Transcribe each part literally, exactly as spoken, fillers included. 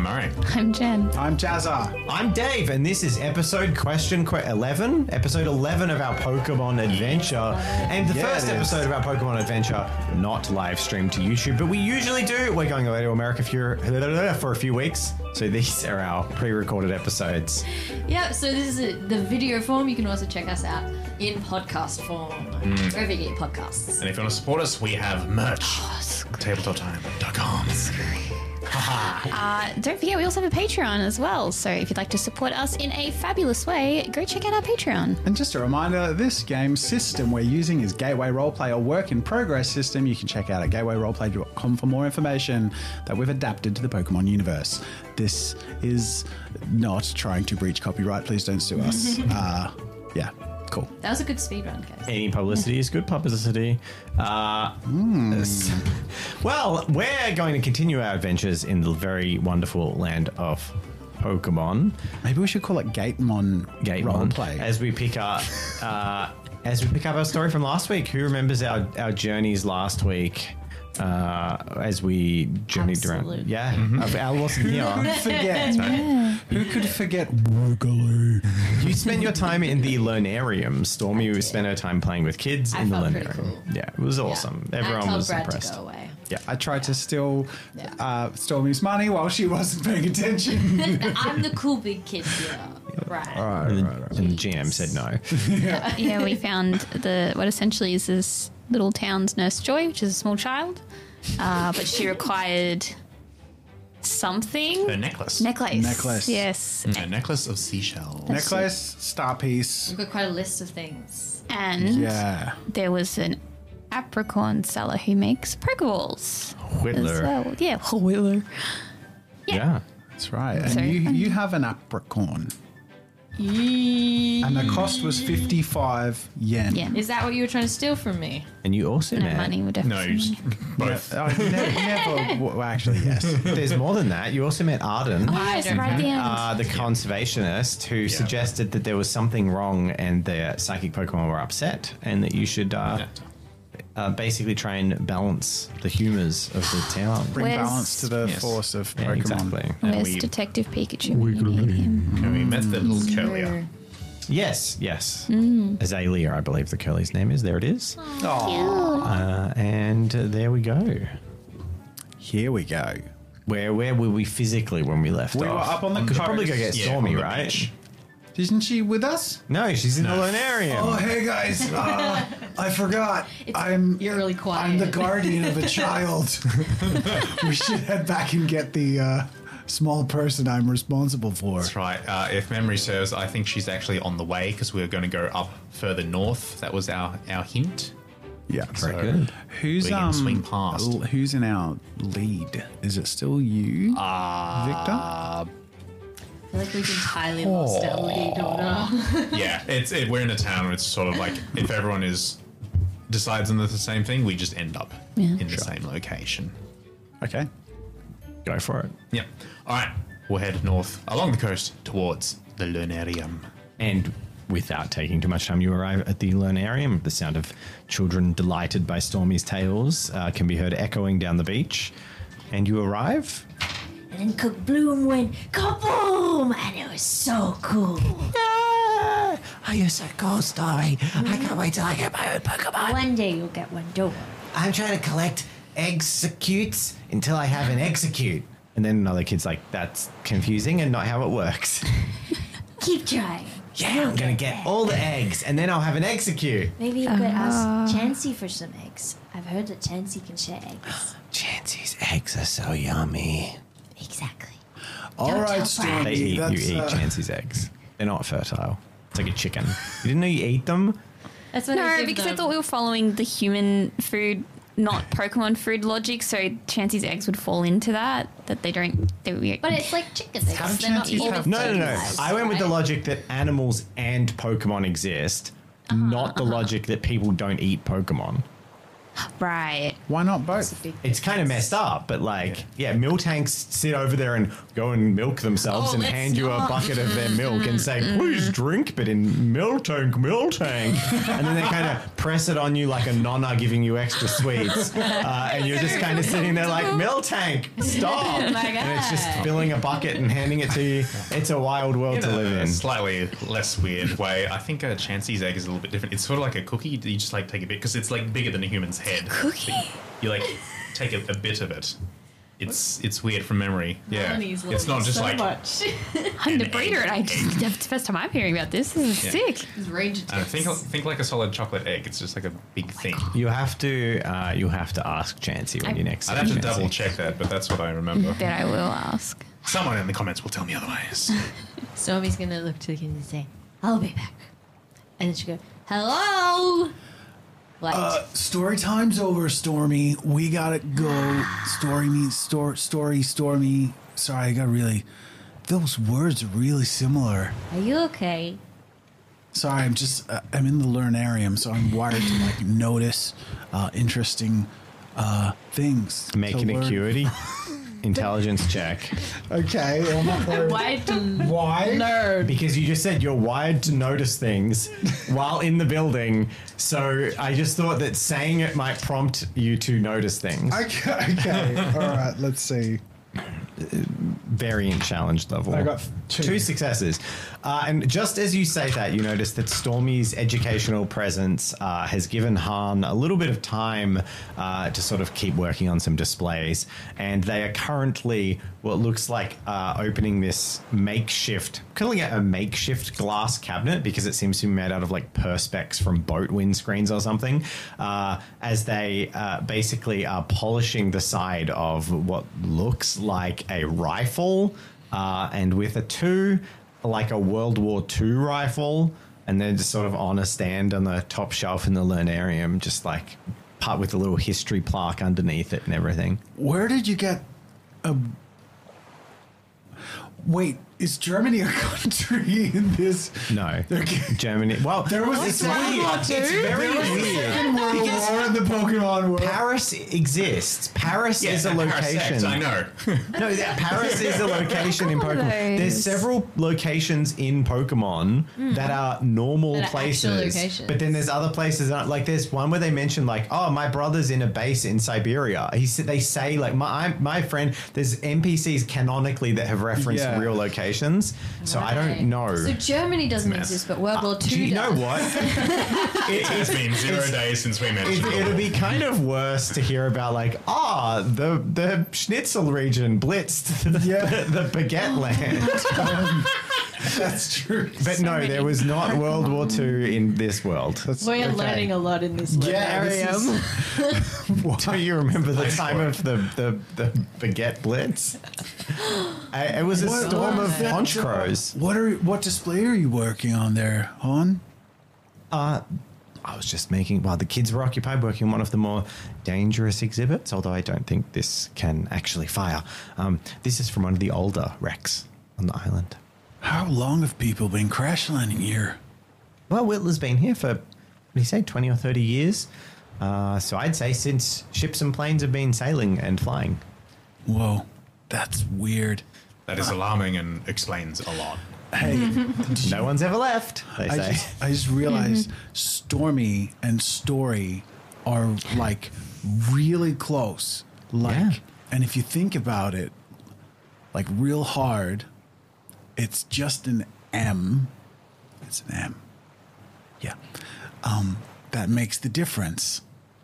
Murray. I'm Jen. I'm Jazza. I'm Dave, and this is episode question qu- eleven, episode eleven of our Pokemon Adventure, and the Yeah, first it is. episode of our Pokemon Adventure not live streamed to YouTube, but we usually do. We're going away to America for, for a few weeks, so these are our pre-recorded episodes. Yep, so this is a, the video form. You can also check us out in podcast form. Wherever you get your podcasts. And if you want to support us, we have merch. tabletop time dot com. Uh, don't forget, we also have a Patreon as well. So if you'd like to support us in a fabulous way, go check out our Patreon. And just a reminder, this game system we're using is Gateway Roleplay, a work in progress system you can check out at gateway roleplay dot com for more information that we've adapted to the Pokemon universe. This is not trying to breach copyright. Please don't sue us. uh, yeah, cool. That was a good speed run, guys. Any publicity is good publicity. Uh, s- Well, we're going to continue our adventures in the very wonderful land of Pokemon. Maybe we should call it Gatemon Gatemon, Roleplay. as we pick up uh, as we pick up our story from last week. Who remembers our, our journeys last week? Uh, as we journeyed Absolutely. around, yeah, uh, Al wasn't here. Forget. Who could forget Woogaloo? You spent your time in the Learnarium. Stormy spent her time playing with kids I in the felt pretty Learnarium. cool. Yeah, it was awesome. And Everyone told was Brad impressed. to go away. Yeah, I tried to steal Yeah. uh, Stormy's money while she wasn't paying attention. I'm the cool big kid here. Right. and, the, and the G M said no. Yeah, we found the what essentially is this little town's Nurse Joy, which is a small child, uh, but she required something. A necklace. Necklace. Necklace. Yes. A necklace of seashells. Necklace, star piece. We've got quite a list of things. And Yeah. there was an apricorn seller who makes Pokeballs. as Whittler. well. Yeah, Whittler. Yeah. That's right. And Sorry. you, you have an apricorn. And the cost was fifty-five yen. Yeah. Is that what you were trying to steal from me? And you also No met. money would No, definitely. you just both. Oh, never, never, well, actually, yes. There's more than that. You also met Arden. Oh, yes, don't right at the end. Uh, the conservationist who suggested that there was something wrong and the psychic Pokemon were upset and that you should uh, Yeah. uh, basically try and balance the humours of the town. Bring Where's- balance to the Yes. force of Yeah, Pokemon. exactly. And Where's we- Detective Pikachu when you need him? And we met the little curlier. Yes, yes. Mm. Azalea, I believe the curly's name is. There it is. Oh, Uh, and uh, there we go. here we go. Where where were we physically when we left We off? were up on the We should probably go coast. get Yeah, Stormy, on the right? beach. Isn't she with us? No, she's in No. the Learnarium. Oh, hey guys. Uh, I forgot. I'm You're really quiet. I'm the guardian of a child. We should head back and get the uh, small person I'm responsible for. That's right. Uh, if memory serves, I think she's actually on the way because we were going to go up further north. That was our, our hint. Yeah, Very So- good. Who's We can um swing past. l- who's in our lead? Is it still you, Uh, Victor? I feel like we've entirely lost our lead order. Yeah, it's it, we're in a town where it's sort of like if everyone is decides on the same thing, we just end up Yeah. in the same location. Okay. Go for it. Yep. All right, we'll head north along the coast towards the Learnarium. And without taking too much time, you arrive at the Learnarium. The sound of children delighted by Stormy's tales uh, can be heard echoing down the beach. And you arrive. And then Cook Bloom went kaboom, and it was so cool. Ah, oh, you're so cool, Stormy. I can't wait till I get my own Pokemon. One day you'll get one, don't worry. I'm trying to collect executes until I have an execute. And then another kid's like, that's confusing and not how it works. Keep trying. Yeah, I'm going to get all the eggs and then I'll have an execute. Maybe you could ask Chansey for some eggs. I've heard that Chansey can share eggs. Chansey's eggs are so yummy. Exactly. All Don't right, tell Stormy. They eat, you that's, eat uh, Chansey's eggs. They're not fertile. It's like a chicken. You didn't know you eat them? That's what I No, give because I them. thought we were following the human food, not Pokemon food logic. So Chansey's eggs would fall into that. That they don't. They, we, But it's like chicken eggs. How do They're not chances all have- No, no, no. fertilized, I went with the right? logic that animals and Pokemon exist, not the logic that people don't eat Pokemon. Right. Why not both? It's kind of messed up, but like, yeah, milk tanks sit over there and go and milk themselves Oh, and let's hand you a not. bucket of their milk and say, please drink, but in milk tank, milk tank. And then they kind of press it on you like a nonna giving you extra sweets. Uh, and you're just kind of sitting there like, milk tank, stop. Oh my And it's just God. filling a bucket and handing it to you. It's a wild world In to live a in. slightly less weird way, I think a Chansey's egg is a little bit different. It's sort of like a cookie. You just like take a bit because it's like bigger than a human's head. Cookie? You like take a, a bit of it. It's it's weird from memory. Yeah, Honey's it's not just so like much. I'm the An breeder, and I just that's the first time I'm hearing about this. This is Yeah. sick. It's Ranger I don't think tips. think like a solid chocolate egg. It's just like a big thing. You have to, uh, you have to ask Chansey when I- you next see I'd have to Chansey. double check that, but that's what I remember. Bet I will ask. Someone in the comments will tell me otherwise. Stormy's gonna look to the kids and say, "I'll be back," and then she go, "Hello." Like, Uh, story time's over, Stormy. We gotta go. Story means store. Story, Stormy. Sorry, I got really. Those words are really similar. are you okay? Sorry, I'm just. Uh, I'm in the learnarium, so I'm wired to like notice uh, interesting uh, things. Make to an learn. acuity intelligence check. Okay. I'm not worried. Why do Why? nerd? Because you just said you're wired to notice things while in the building. So I just thought that saying it might prompt you to notice things. Okay. Okay. All right. Let's see. Variant challenge level. I got two. two successes. Uh, and just as you say that, you notice that Stormy's educational presence uh, has given Han a little bit of time uh, to sort of keep working on some displays. And they are currently what looks like uh, opening this makeshift, calling it a makeshift glass cabinet because it seems to be made out of like perspex from boat windscreens or something, uh, as they uh, basically are polishing the side of what looks like a rifle, uh, and with a two, like a World War Two rifle, and then just sort of on a stand on the top shelf in the learnarium, just like part with a little history plaque underneath it and everything. Where did you get a? Wait, is Germany a country in this? No, Okay. Germany. Well, There was it's a weird. World It's very weird. World Because War in the Pokemon world. Paris exists. Paris is a Parasect, location. I know. No, that Paris is a location in Couple of Pokemon. There's those. several locations in Pokemon that are normal That are actual places, locations. but then there's other places. That, like there's one where they mention like, oh, my brother's in a base in Siberia. He said they say like my I- my friend. There's N P Cs canonically that have referenced Yeah. real locations. So I don't Right. know. So Germany doesn't Mess. exist, but World War Two Do you know does. what? It has been zero days since we mentioned It, it. it'd be kind of worse to hear about like, ah, the the Schnitzel region blitzed the, Yeah. the, baguette land. That's true. But no, there was not World War Two in this world. That's, We're okay. learning a lot in this Yeah, this learnarium. is- Do you remember the time of the, the, the baguette blitz? I, it was a What- storm what of is that conch job? crows. What are what display are you working on there, Han? Uh, I was just making, while the kids were occupied, working on one of the more dangerous exhibits, although I don't think this can actually fire. Um, this is from one of the older wrecks on the island. How long have people been crash landing here? Well, Whittler's been here for, what do you say, twenty or thirty years? Uh, so I'd say since ships and planes have been sailing and flying. Whoa, that's weird. That is alarming and explains a lot. Hey, No one's ever left, they I say. just, I just realized Stormy and Story are like really close. Like, Yeah. and if you think about it, like real hard, it's just an M. It's an M. Yeah. Um, that makes the difference.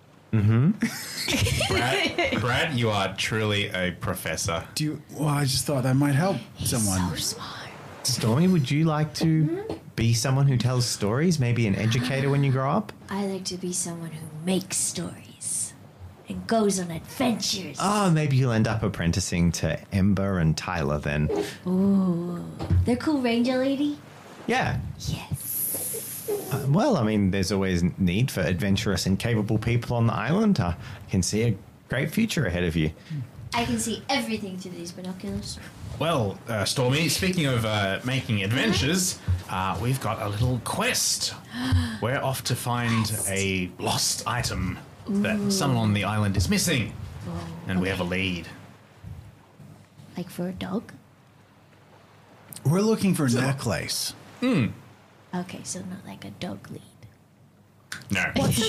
Brad, Brad, you are truly a professor. Do you? Well, I just thought that might help someone. Stormy, would you like to be someone who tells stories? Maybe an educator when you grow up? I like to be someone who makes stories and goes on adventures. Oh, maybe you'll end up apprenticing to Ember and Tyler then. They're cool, Ranger Lady? Yeah. Yes. Uh, well, I mean, there's always need for adventurous and capable people on the island. I can see a great future ahead of you. I can see everything through these binoculars. Well, uh, Stormy, speaking of uh, making adventures, uh, we've got a little quest. We're off to find a lost item that someone on the island is missing, and we have a lead. Like for a dog? We're looking for a necklace. Okay, so not like a dog lead. No.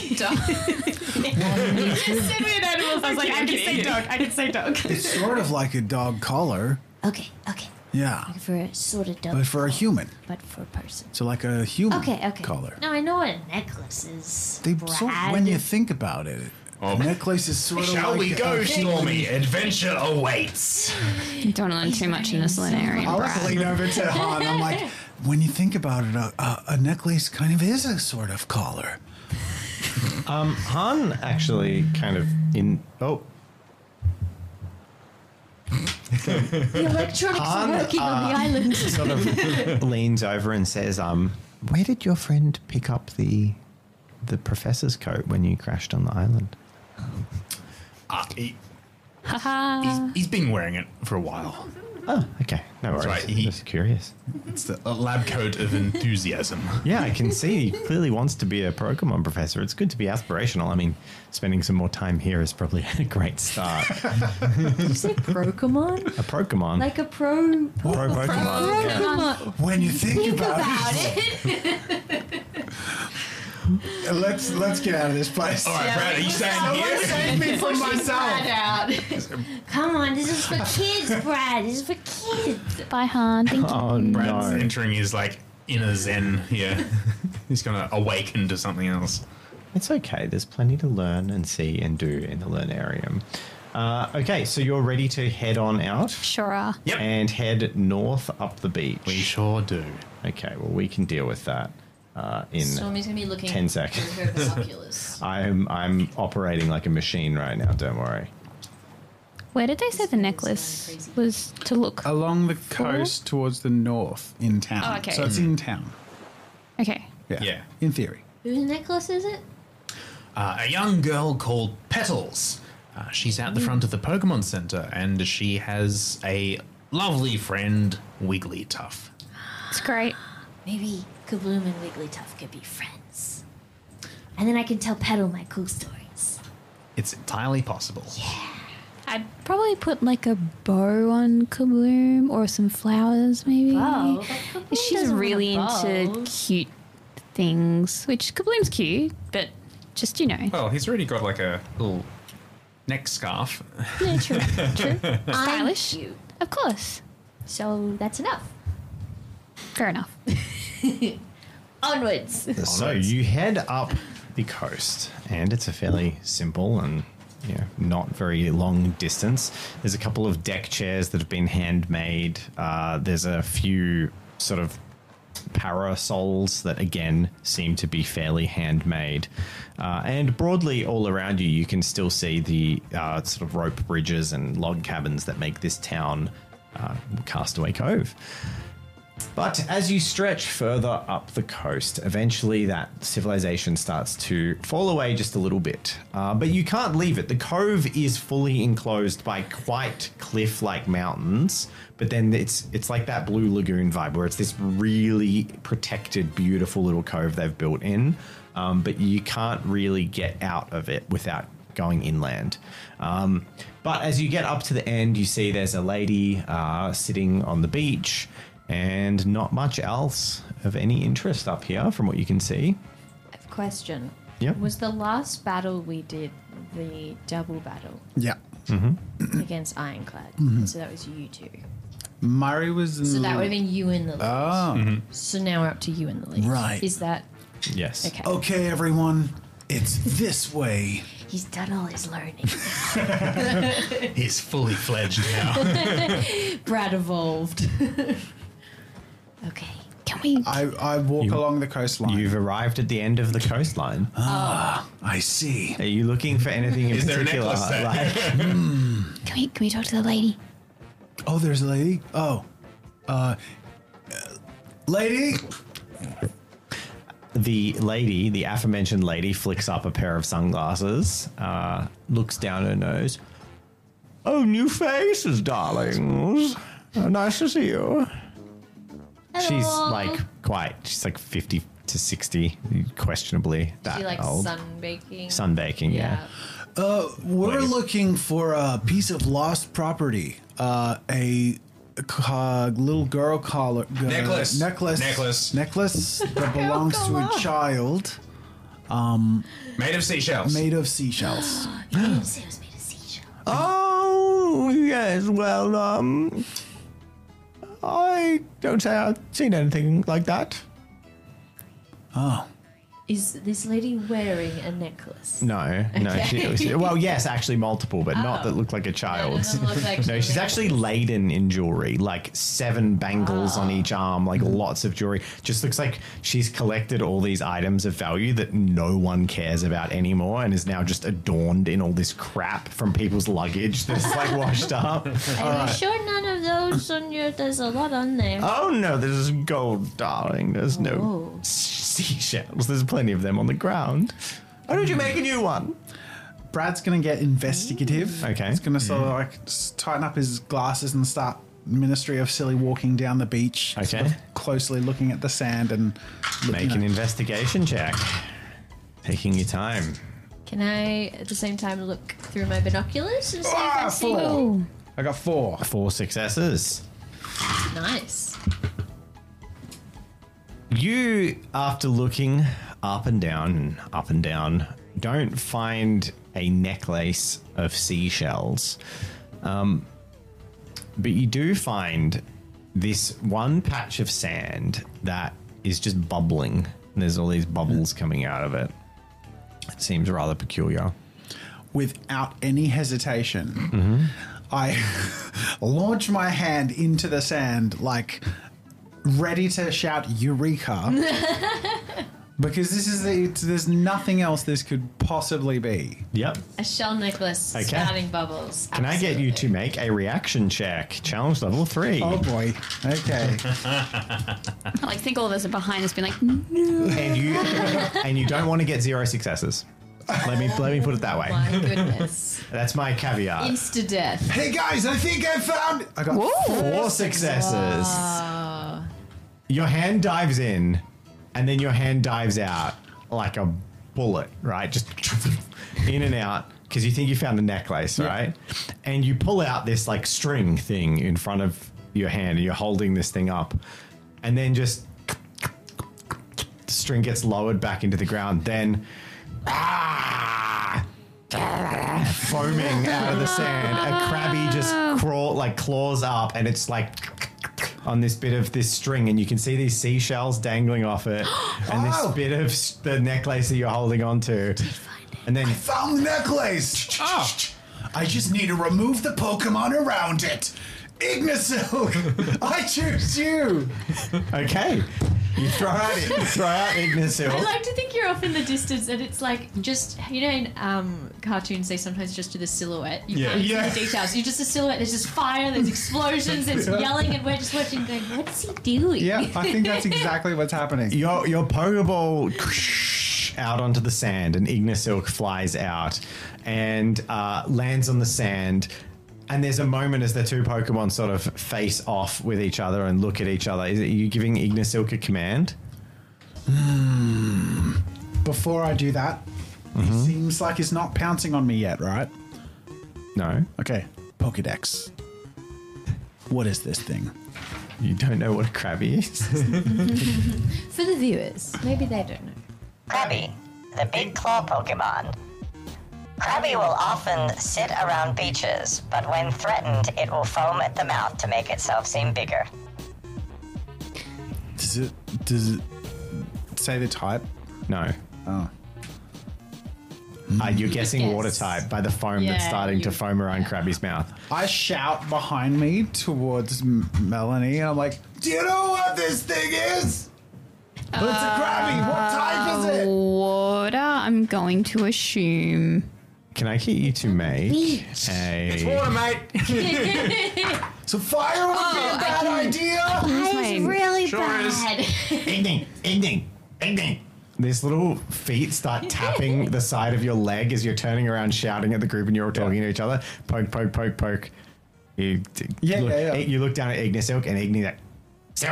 I was like, I can say dog. I can say dog. It's sort of like a dog collar. Okay, okay. Yeah. Like for a sort of dog. But for a human. But for a person. So like a human Okay, okay. collar. No, I know what a necklace is. They Brad. sort when you think about it, Oh. a necklace is sort of Shall like we go, a- Stormy? Adventure awaits. You don't want to learn too much in this area, I was Brad. leaning over to Han. I'm like, when you think about it, a, a, a necklace kind of is a sort of collar. Um, Han actually kind of in. Oh, The electronics Han, are working on the island. sort of leans over and says, "Um, where did your friend pick up the the professor's coat when you crashed on the island?" Uh, he, Haha. he's, he's been wearing it for a while. Oh, okay, no worries. right, he- Just curious. It's the a lab coat of enthusiasm. Yeah, I can see he clearly wants to be a Pokemon professor. It's good to be aspirational. I mean, spending some more time here is probably a great start. Did you say Pokemon? A Pokemon. Like a pro. pro Pokemon. Yeah. Pokemon. When you think, Think about, about it, it. let's let's get out of this place. All right, Brad, are you staying here? Save me from myself. Come on, this is for kids, Brad. This is for kids. Bye, Han. Thank you. Oh Brad's no. entering his like inner zen here. He's gonna awaken to something else. It's okay. There's plenty to learn and see and do in the Learnarium. Uh, okay, so you're ready to head on out Sure are. Yep. and head north up the beach. We sure do. Okay, well, we can deal with that uh, in. Stormy's gonna be looking ten seconds. through her binoculars. I'm I'm operating like a machine right now. Don't worry. Where did they say the necklace was to look? Along the coast towards the north in town. Oh, okay. So it's in town. Okay. Yeah. Yeah. In theory. Whose necklace is it? Uh, a young girl called Petals. Uh, she's at the front of the Pokemon Center, and she has a lovely friend, Wigglytuff. It's great. Maybe Kabloom and Wigglytuff could be friends. And then I can tell Petal my cool stories. It's entirely possible. I'd probably put like a bow on Kabloom or some flowers, maybe. Wow. but Kabloom She's doesn't really want a into bow. cute things, which Kabloom's cute, but just, you know. Well, he's already got like a little neck scarf. Yeah, true, true. I'm Stylish. cute. Of course. So that's enough. Fair enough. Onwards. So you head up the coast, and it's a fairly simple and you know, not very long distance. There's a couple of deck chairs that have been handmade. Uh, there's a few sort of parasols that again seem to be fairly handmade. Uh, and broadly all around you, you can still see the uh, sort of rope bridges and log cabins that make this town uh, Castaway Cove. But as you stretch further up the coast, eventually that civilization starts to fall away just a little bit. Uh, but you can't leave it. The cove is fully enclosed by quite cliff-like mountains, but then it's it's like that Blue Lagoon vibe where it's this really protected, beautiful little cove they've built in, um, but you can't really get out of it without going inland. Um, but as you get up to the end, you see there's a lady uh, sitting on the beach, and not much else of any interest up here from what you can see. I have a question. Yep. Was the last battle we did the double battle Yeah. against Ironclad? So that was you two. Murray was in So the that would have been you in the lead. Oh. So now we're up to you in the lead. Right. Is that Yes. okay? Okay, everyone. It's this way. He's done all his learning. He's fully fledged now. Brad evolved. Okay. Can we? I, I walk You- along the coastline. You've arrived at the end of the coastline. I see. Are you looking for anything in Is there a particular? necklace there? Like, Can we? Can we talk to the lady? Oh, there's a lady. Oh, uh, lady. the lady, the aforementioned lady, flicks up a pair of sunglasses, uh, looks down her nose. Oh, new faces, darlings. Uh, nice to see you. She's like quite, she's like fifty to sixty, questionably that She likes old. sunbaking. Sunbaking, yeah. Uh, we're Wait. looking for a piece of lost property. Uh, a, uh, little girl collar uh, Necklace. necklace, Necklace. necklace that belongs to a child Made of seashells. made of seashells. You didn't say it was made of seashells. Oh, yes. Well, um, I don't say I've seen anything like that. Oh, Is this lady wearing a necklace? No, no. Okay. She, well, yes, actually multiple, but not Oh. that look like a That child's. doesn't look like No, she she's wears- actually laden in jewelry, like seven bangles on each arm, like lots of jewelry. Just looks like she's collected all these items of value that no one cares about anymore and is now just adorned in all this crap from people's luggage that's like washed up. Are you sure none of those on your? There's a lot on there. Oh no, there's gold, darling. There's no Oh. seashells. There's plenty of them on the ground. Why don't you make a new one? Brad's gonna get investigative. Okay. He's gonna sort of like s- tighten up his glasses and start Ministry of Silly walking down the beach. Okay. sort of closely looking at the sand and look- Make you know. an investigation check. Taking your time. Can I, at the same time, look through my binoculars and see if Ah, I see? four. I got four. Four successes. Nice. You, after looking up and down and up and down, don't find a necklace of seashells. Um, but you do find this one patch of sand that is just bubbling. There's all these bubbles coming out of it. It seems rather peculiar. Without any hesitation, I launch my hand into the sand, like ready to shout "Eureka!" because this is the, there's nothing else this could possibly be. Yep. A shell necklace Okay. spouting bubbles. Can I get you to Absolutely. make a reaction check? Challenge level three. Oh boy. Okay. I like think all of us are behind us, being like, And you and you don't want to get zero successes. Let me let me put it that way. My goodness. That's my caveat. Insta death. Hey guys, I think I found. I got Four successes. Your hand dives in, and then your hand dives out like a bullet, right? Just in and out because you think you found a necklace, right? And you pull out this like string thing in front of your hand, and you're holding this thing up, and then just the string gets lowered back into the ground. Then. Ah! Foaming out of the sand, a crabby just crawl like claws up, and it's like on this bit of this string, and you can see these seashells dangling off it, and this Oh. bit of s- the necklace that you're holding onto, and then found the necklace. Oh. I just need to remove the Pokemon around it. Ignisil, I choose you. okay, you throw out it, throw out I Ignisil. like to think you're off in the distance and it's like just, you know, in um, cartoons, they sometimes just do the silhouette. You Yeah. can't see Yeah. the details. You're just a silhouette. There's just fire, there's explosions, there's yelling, and we're just watching going, what's he doing? Yeah, I think that's exactly what's happening. Your your Pokeball out onto the sand, and Ignisilk flies out and uh, lands on the sand. And there's a moment as the two Pokemon sort of face off with each other and look at each other. Is it, are you giving Ignisilk a command? Before I do that, he seems like he's not pouncing on me yet, right? No. Okay, Pokedex. What is this thing? You don't know what a Krabby is? For the viewers, maybe they don't know. Krabby, the big claw Pokemon. Krabby will often sit around beaches, but when threatened, it will foam at the mouth to make itself seem bigger. Does it does it say the type? No. Oh. Uh, you're guessing Guess. water type by the foam that's Yeah, starting to you- foam around Krabby's mouth. I shout behind me towards M- Melanie, and I'm like, "Do you know what this thing is? It's a Krabby. What type is it?" water, I'm going to assume. Can I get you to make a... Water, mate. So fire would be a bad idea. Where's my- really Sure bad. Igning, igning, igning. These little feet start tapping the side of your leg as you're turning around shouting at the group and you're all talking to each other. Poke, poke, poke, poke. You, d- Yeah, look, yeah, yeah. You look down at Ignisilk and Igni's like, Silk,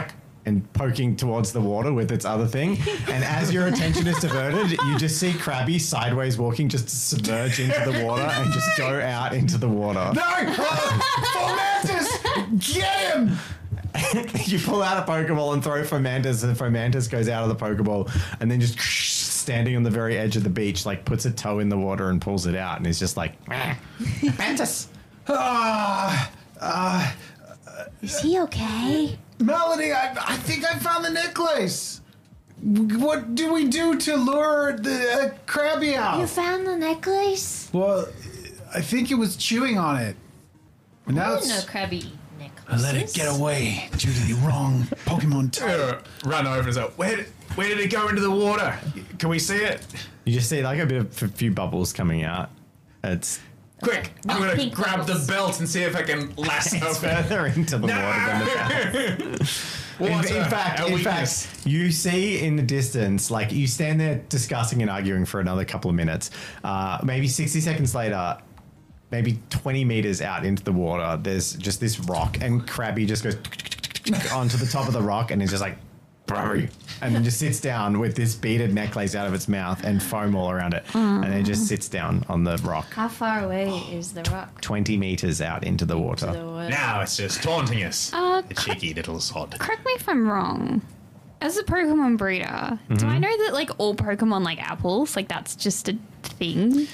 and poking towards the water with its other thing. And as your attention is diverted, you just see Krabby sideways walking, just submerge into the water and just go out into the water. No! Fomantis! Get him! You pull out a Pokeball and throw Fomantis, and Fomantis goes out of the Pokeball and then just standing on the very edge of the beach, like puts a toe in the water and pulls it out and is just like, Mantis! Ah, uh, Is he okay? Melody, I, I think I found the necklace. What do we do to lure the uh, Krabby out? You found the necklace? Well, I think it was chewing on it. And now I it's... didn't know Krabby necklaces. I let it get away due to the wrong Pokemon type. Uh, run over and say, where did, where did it go into the water? Can we see it? You just see like a bit of a few bubbles coming out. It's Quick, I'm going to Pink grab bubbles. the belt and see if I can lasso it's it. further into the water than the mouth. In, Water, in fact, our in weakness. fact, you see in the distance, like you stand there discussing and arguing for another couple of minutes. Uh, maybe sixty seconds later, maybe twenty meters out into the water, there's just this rock, and Krabby just goes onto the top of the rock, and is just like, bro, and then just sits down with this beaded necklace out of its mouth and foam all around it, and then just sits down on the rock, How far away is the rock? twenty meters out into the water. The water? Now it's just taunting us. Uh, the cheeky little sod. Correct me if I'm wrong. As a Pokemon breeder, do I know that like all Pokemon like apples? Like that's just a thing?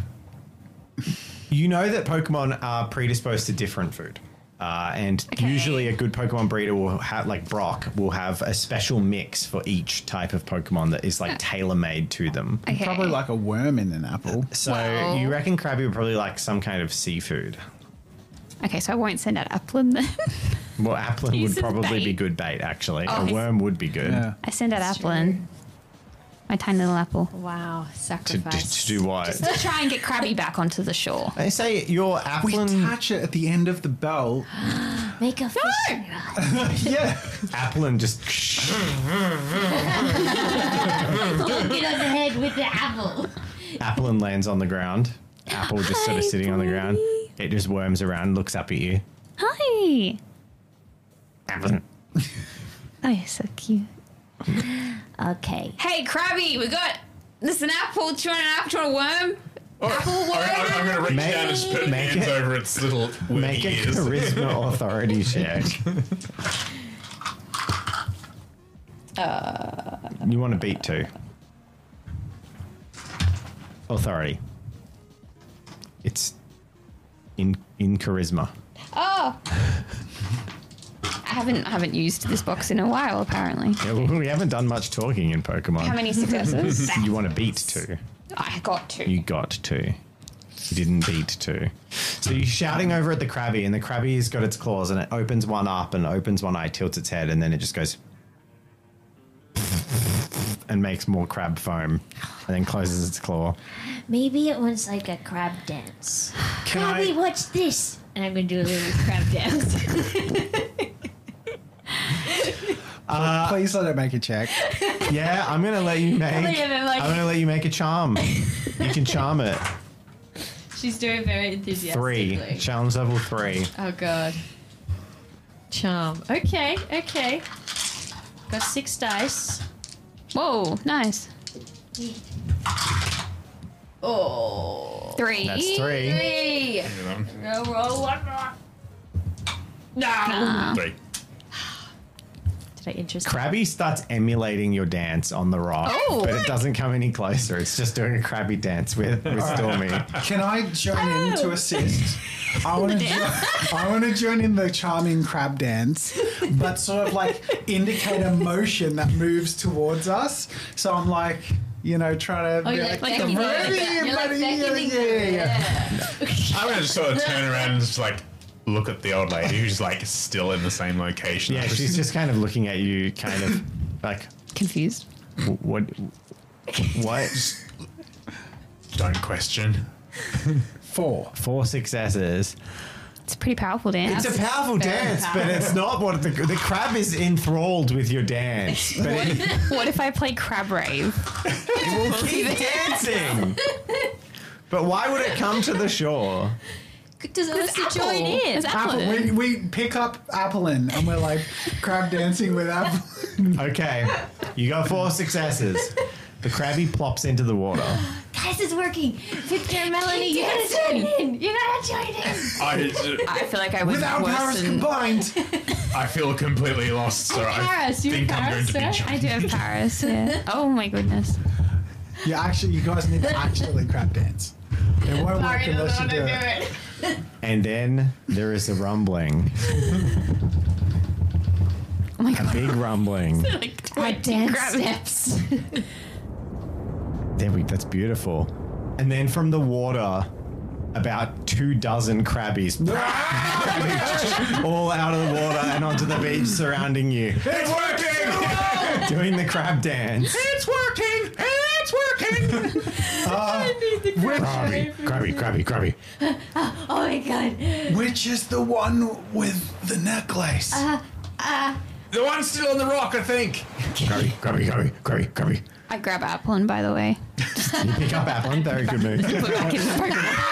You know that Pokemon are predisposed to different food. Uh, and Okay. usually a good Pokemon breeder will have, like Brock, will have a special mix for each type of Pokemon that is like tailor-made to them. Okay. Probably like a worm in an apple. So Well- you reckon Krabby would probably like some kind of seafood. Okay, so I won't send out Applin then. Well, Applin Use would as probably bait. be good bait, actually. Oh, a he's- worm would be good. Yeah. I send out Applin. My tiny little apple. Wow, To, to, sacrifice. to do what? To try and get Krabby back onto the shore. They say your We Applin, attach it at the end of the belt. Make a fish. Yeah. Applin just Don't get on the head with the apple. Applin lands on the ground. Apple just sort of Hi, sitting on the ground. buddy. It just worms around, looks up at you. Hi. Applin. Oh, you're so cute. Okay. Hey, Krabby, we got this an apple. Do you want an apple? Do you want a worm? Apple worm? I, I'm going to reach Make- down and just put make hands it- over its little wormy Make a ears. charisma authority check. You want to beat two. Authority. It's in in charisma. Oh. I haven't I haven't used this box in a while, apparently. Yeah, well, we haven't done much talking in Pokemon. How many successes? You want to beat two. I got two. You got two. You didn't beat two. So you're shouting over at the Krabby, and the Krabby's got its claws, and it opens one up and opens one eye, tilts its head, and then it just goes and makes more crab foam, and then closes its claw. Maybe it was like a crab dance. Can Krabby, I- watch this. And I'm going to do a little crab dance. Please let it make a check. Yeah, I'm gonna let you make. gonna have it like- I'm gonna let you make a charm. You can charm it. She's doing very enthusiastically. Three. Challenge level three. Oh god. Charm. Okay, okay. Got six dice. Whoa, nice. Oh. Three. That's three. Three. Roll, roll, one more. No. Three. Did I interest? Krabby starts emulating your dance on the rock, Oh. but it doesn't come any closer. It's just doing a Krabby dance with, with Stormy. Can I join in to assist? I want to. Jo- I want to join in the charming crab dance, but sort of like indicate a motion that moves towards us. So I'm like, you know, trying to Oh, be you're like, like "Get beckoning ready, them. You're like buddy." Yeah, beckoning yeah, them. yeah, yeah. I'm going to just sort of turn around and just like look at the old lady who's like still in the same location. Yeah, she's just kind of looking at you, kind of like, Confused. "Wh- what? What? Don't question. Four. Four successes. It's a pretty powerful dance. It's a powerful Very dance, but it's not what the the crab is enthralled with your dance. But it, What if I play Crab Rave? it will keep dancing. But why would it come to the shore? Does Alyssa join in? It's Apple, Apple. we, we pick up Applin and we're like crab dancing with Apple. Okay, you got four successes. The Krabby plops into the water. Guys, it's working. Victor and Melanie, you gotta join in. You gotta join in. I, I feel like I was With our worse powers than... combined. I feel completely lost, so I Paris, you think have I'm going to be Paris, I do have Paris, yeah. Oh my goodness. You actually, you guys need to actually crab dance. It won't work unless you do it. And then there is a rumbling. Oh my A god. big rumbling. Like My dance Gravity. steps. There we, that's beautiful. And then from the water, about two dozen crabbies all out of the water and onto the beach surrounding you, It's working! doing the crab dance. It's working! It's working! Crabby, crabby, crabby, crabby. Oh my god. Which is the one with the necklace? The one's still on the rock, I think. Crabby, crabby, crabby, crabby, crabby. I grab Applin, by the way. You pick up Applin, very good move. Put it back in the Pokemon.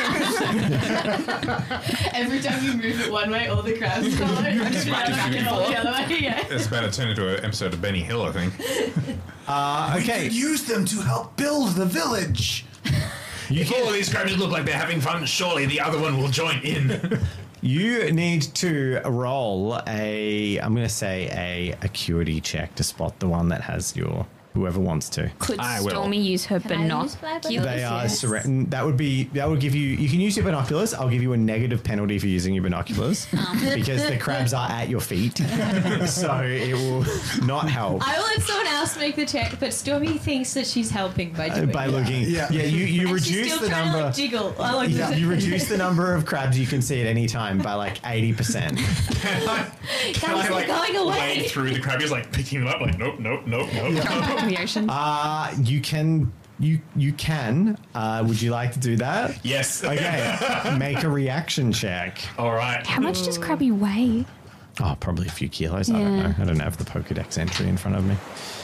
Every time you move it one way, all the crabs follow. I just run back and all the other way. Yeah. It's about to turn into an episode of Benny Hill, I think. Uh, We okay, could use them to help build the village. you If all of can, these crabs look like they're having fun, surely the other one will join in. you need to roll a, I'm going to say a acuity check to spot the one that has your, whoever wants to. Could I will. Stormy use her Can I use my binoculars? They are Yes. surre- that would be that would give you you can use your binoculars. I'll give you a negative penalty for using your binoculars because the crabs are at your feet, so it will not help. I will let someone else make the check, but Stormy thinks that she's helping by Uh, doing by it. looking, Yeah. yeah, you, you And she's reduce still the trying to, number. like, jiggle. I like Yeah, this. you reduce the number of crabs you can see at any time by like eighty percent. Can I, can Guys, I they're like, going away. wade through the crabbies, like, picking them up, like, nope, nope, nope, nope. Back in the ocean. Uh, you can you you can. Uh, would you like to do that? Yes. Okay, make a reaction check. All right. How much does Krabby weigh? Oh, probably a few kilos. I don't Yeah. know. I don't have the Pokedex entry in front of me.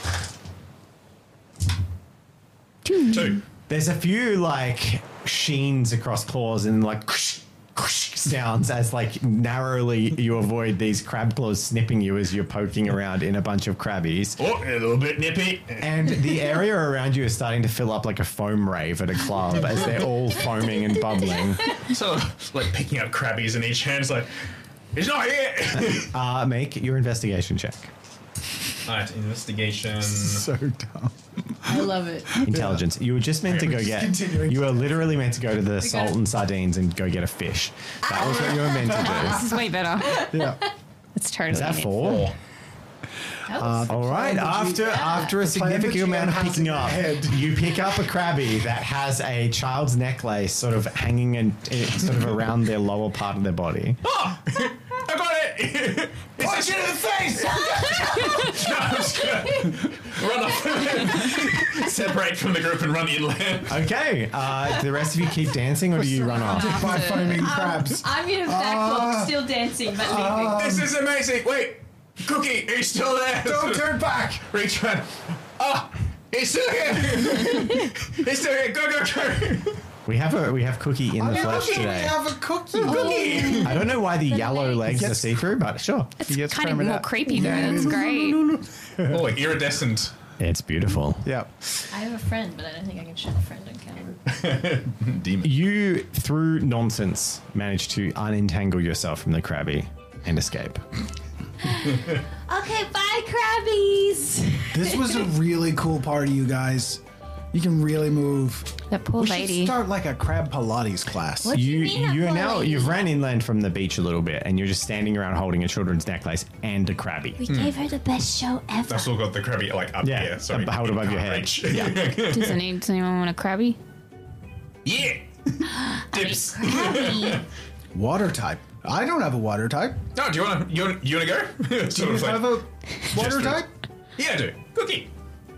Two. There's a few like sheens across claws and like sounds as like narrowly you avoid these crab claws snipping you as you're poking around in a bunch of crabbies. Oh, a little bit nippy. And the area around you is starting to fill up like a foam rave at a club as they're all foaming and bubbling. So, like, picking up crabbies in each hand, it's like, he's not here. Uh, make your investigation check. All right, investigation. So dumb. I love it. Intelligence. You were just meant to go just get. continuing. You were literally meant to go to the got salt it. and sardines and go get a fish. That was what you were meant to do. This is way better. Yeah. It's totally Is that neat. four? Uh, All right. that you- After after a The plan that significant you amount of have picking in your up, head. you pick up a crabby that has a child's necklace sort of hanging and sort of around their lower part of their body. Oh, I got it. Punch it in the face. No, I'm just gonna run off. Separate from the group and run inland. Okay. Uh, do the rest of you keep dancing, or do you run off? By foaming crabs. I'm gonna backlock, still dancing, but leaving. This is amazing. Wait, Cookie, are you still there? Don't turn back. Reach around. Oh, he's still here. He's still here. Go, go, go. We have a we have Cookie in the Yeah, flesh okay, we today. have a cookie. Cookie. I don't know why the yellow legs are Yes. see through, but sure. He gets Kind of fermented more out. creepy though. That's great. Oh, like iridescent. It's beautiful. Yep. I have a friend, but I don't think I can show a friend on camera. Demon. You, through nonsense, manage to unentangle yourself from the crabby and escape. Okay, bye, crabbies. This was a really cool party, you guys. You can really move. That poor We should lady. start like a crab Pilates class. What do You you mean? you are I'm now following you've you? ran inland from the beach a little bit, and you're just standing around holding a children's necklace and a crabby. We gave her the best show ever. I've still got the crabby like up Yeah, here. So ab- held you above your can't head. reach. Yeah. Does, any, does anyone want a Krabby? Yeah. Dips. Crabby. Water type. I don't have a water type. No, do you want to? You want? You want to go? Do sort you of like, have a water gesture. type? Yeah, I do. Cookie.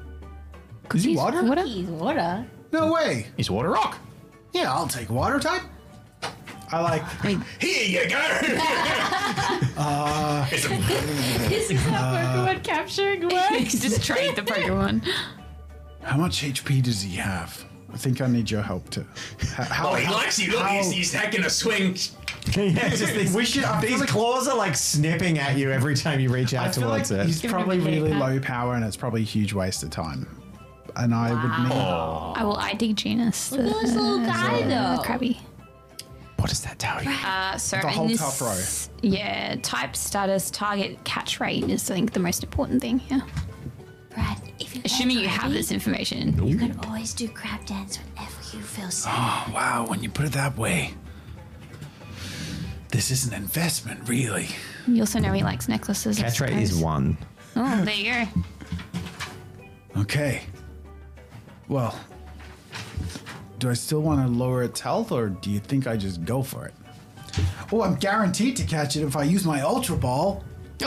Is he water? What? He's water. No way. He's water rock. Yeah, I'll take water type. I like. Here you go. uh, it's a, This is how Pokemon capturing works. Just trade the Pokemon. How much H P does he have? I think I need your help to. How, Oh, he likes you. Look, how- he's, he's taking a swing. yeah, just these, We should- I feel these like- claws are like snipping at you every time you reach I out feel like towards it. he's Give him probably a really haircut. low power, and it's probably a huge waste of time. And I would need. I will I D genus. Look at this little guy, though. Crabby. What does that tell you? Uh, so The in whole this, top row. Yeah, type, status, target, catch rate is I think the most important thing here. Brad, if you Assuming you have this information. you can always do crab dance whenever you feel sad. Oh, wow, when you put it that way. This is an investment, really. You also know he likes necklaces. I Catch rate is suppose. one. Oh, there you go. Okay. Well, do I still want to lower its health, or do you think I just go for it? Oh, I'm guaranteed to catch it if I use my Ultra Ball.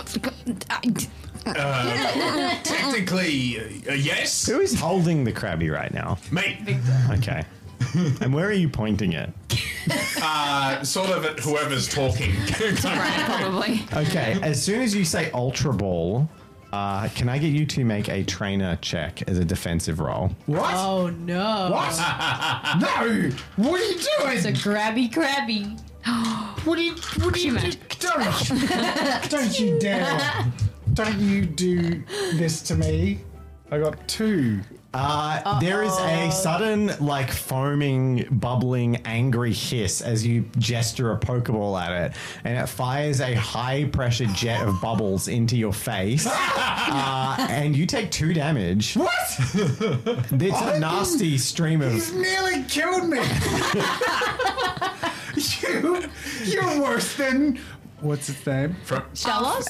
Technically, uh, yes. Who is holding the Krabby right now? Me. Okay. And where are you pointing it? Uh, sort of at whoever's talking. Right, probably. Okay, as soon as you say Ultra Ball, uh, can I get you to make a trainer check as a defensive roll? What? Oh no. What? No! What are you doing? It's a grabby crabby. What do you? What do you? Human. Don't! Don't you dare! Don't you do this to me? I got two. Uh, there is a sudden, like, foaming, bubbling, angry hiss as you gesture a Pokeball at it, and it fires a high-pressure jet of bubbles into your face, uh, and you take two damage. What? It's a nasty stream of. He's nearly killed me. you, you're worse than. What's its name? From, Shellos?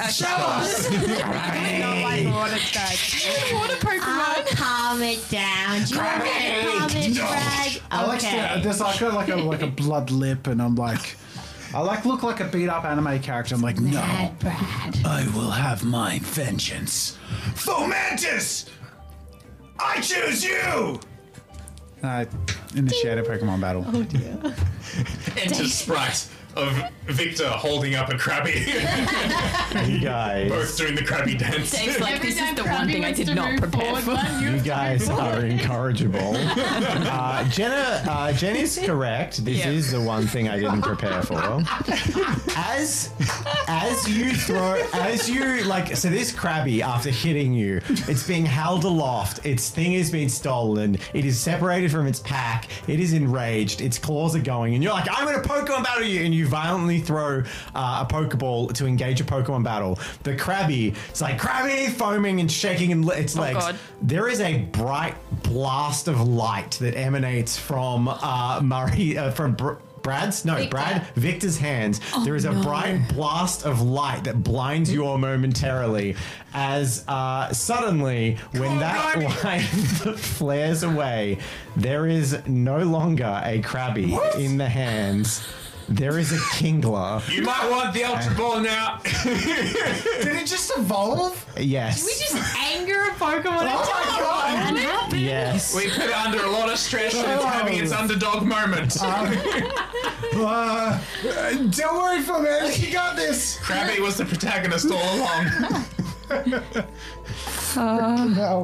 I'll calm it down. Do you want me to calm it, Brad? I like Okay. to, there's like a, like a like a blood lip, and I'm like, I like look like a beat up anime character. I'm like, no, Brad, Brad. I will have my vengeance. Fomantis, I choose you. Uh, initiate a Pokemon battle. Oh dear. enter sprite of Victor holding up a Krabby. You guys. Both doing the Krabby dance. Dave's like, this is time the Krabby one thing I wants did to not move prepare forward, for. one, you You have to guys move are forward. incorrigible. Uh, Jenna, uh, Jen is correct. This Yeah. is the one thing I didn't prepare for. As as you throw, as you like, so this Krabby, after hitting you, it's being held aloft. Its thing has been stolen. It is separated from its pack. It is enraged. Its claws are going, and you're like, I'm going to Pokemon battle you, and you violently throw uh, a Pokeball to engage a Pokemon battle. The Krabby, it's like Krabby, foaming and shaking in its legs. God. There is a bright blast of light that emanates from uh, Murray, uh, from Br- Brad's, no, Victor. Brad, Victor's hands. there is a bright blast of light that blinds you all momentarily as uh, suddenly, when that light flares away, there is no longer a Krabby in the hands. There is a Kingler. You might want the Ultra Ball now. Did it just evolve? Yes. We just anger a Pokemon. Oh my god! yes. We put it under a lot of stress and it's having its underdog moment. Uh, don't worry, Fomantis, you got this. Krabby was the protagonist all along. No.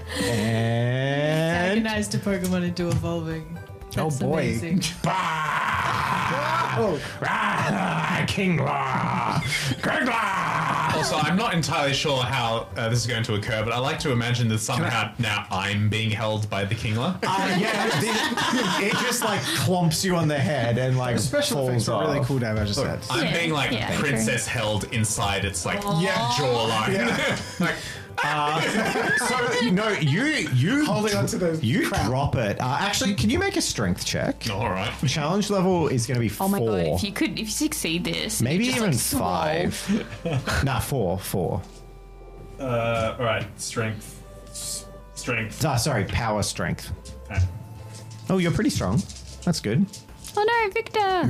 And Antagonized a Pokemon into evolving. That's boy. amazing. Oh, Ah, Kingler! Kingler! Also, I'm not entirely sure how uh, this is going to occur, but I like to imagine that somehow now I'm being held by the Kingler. Uh, yeah, the- it just like clumps you on the head and like special falls effects are off. really cool, Dave. I just said. I'm Yeah, being like yeah, princess held inside its like Yeah. jawline. Yeah. like, So no, you you Holding onto the you crown. drop it. Uh, actually, can you make a strength check? all right. Challenge level is going to be four. Oh my god, if you could, if you succeed this, Maybe just, even like, swole. five. nah, four, four. Uh, all right. Strength. S- Strength. Ah, sorry, power strength. Okay. Oh, you're pretty strong. That's good. Oh no, Victor!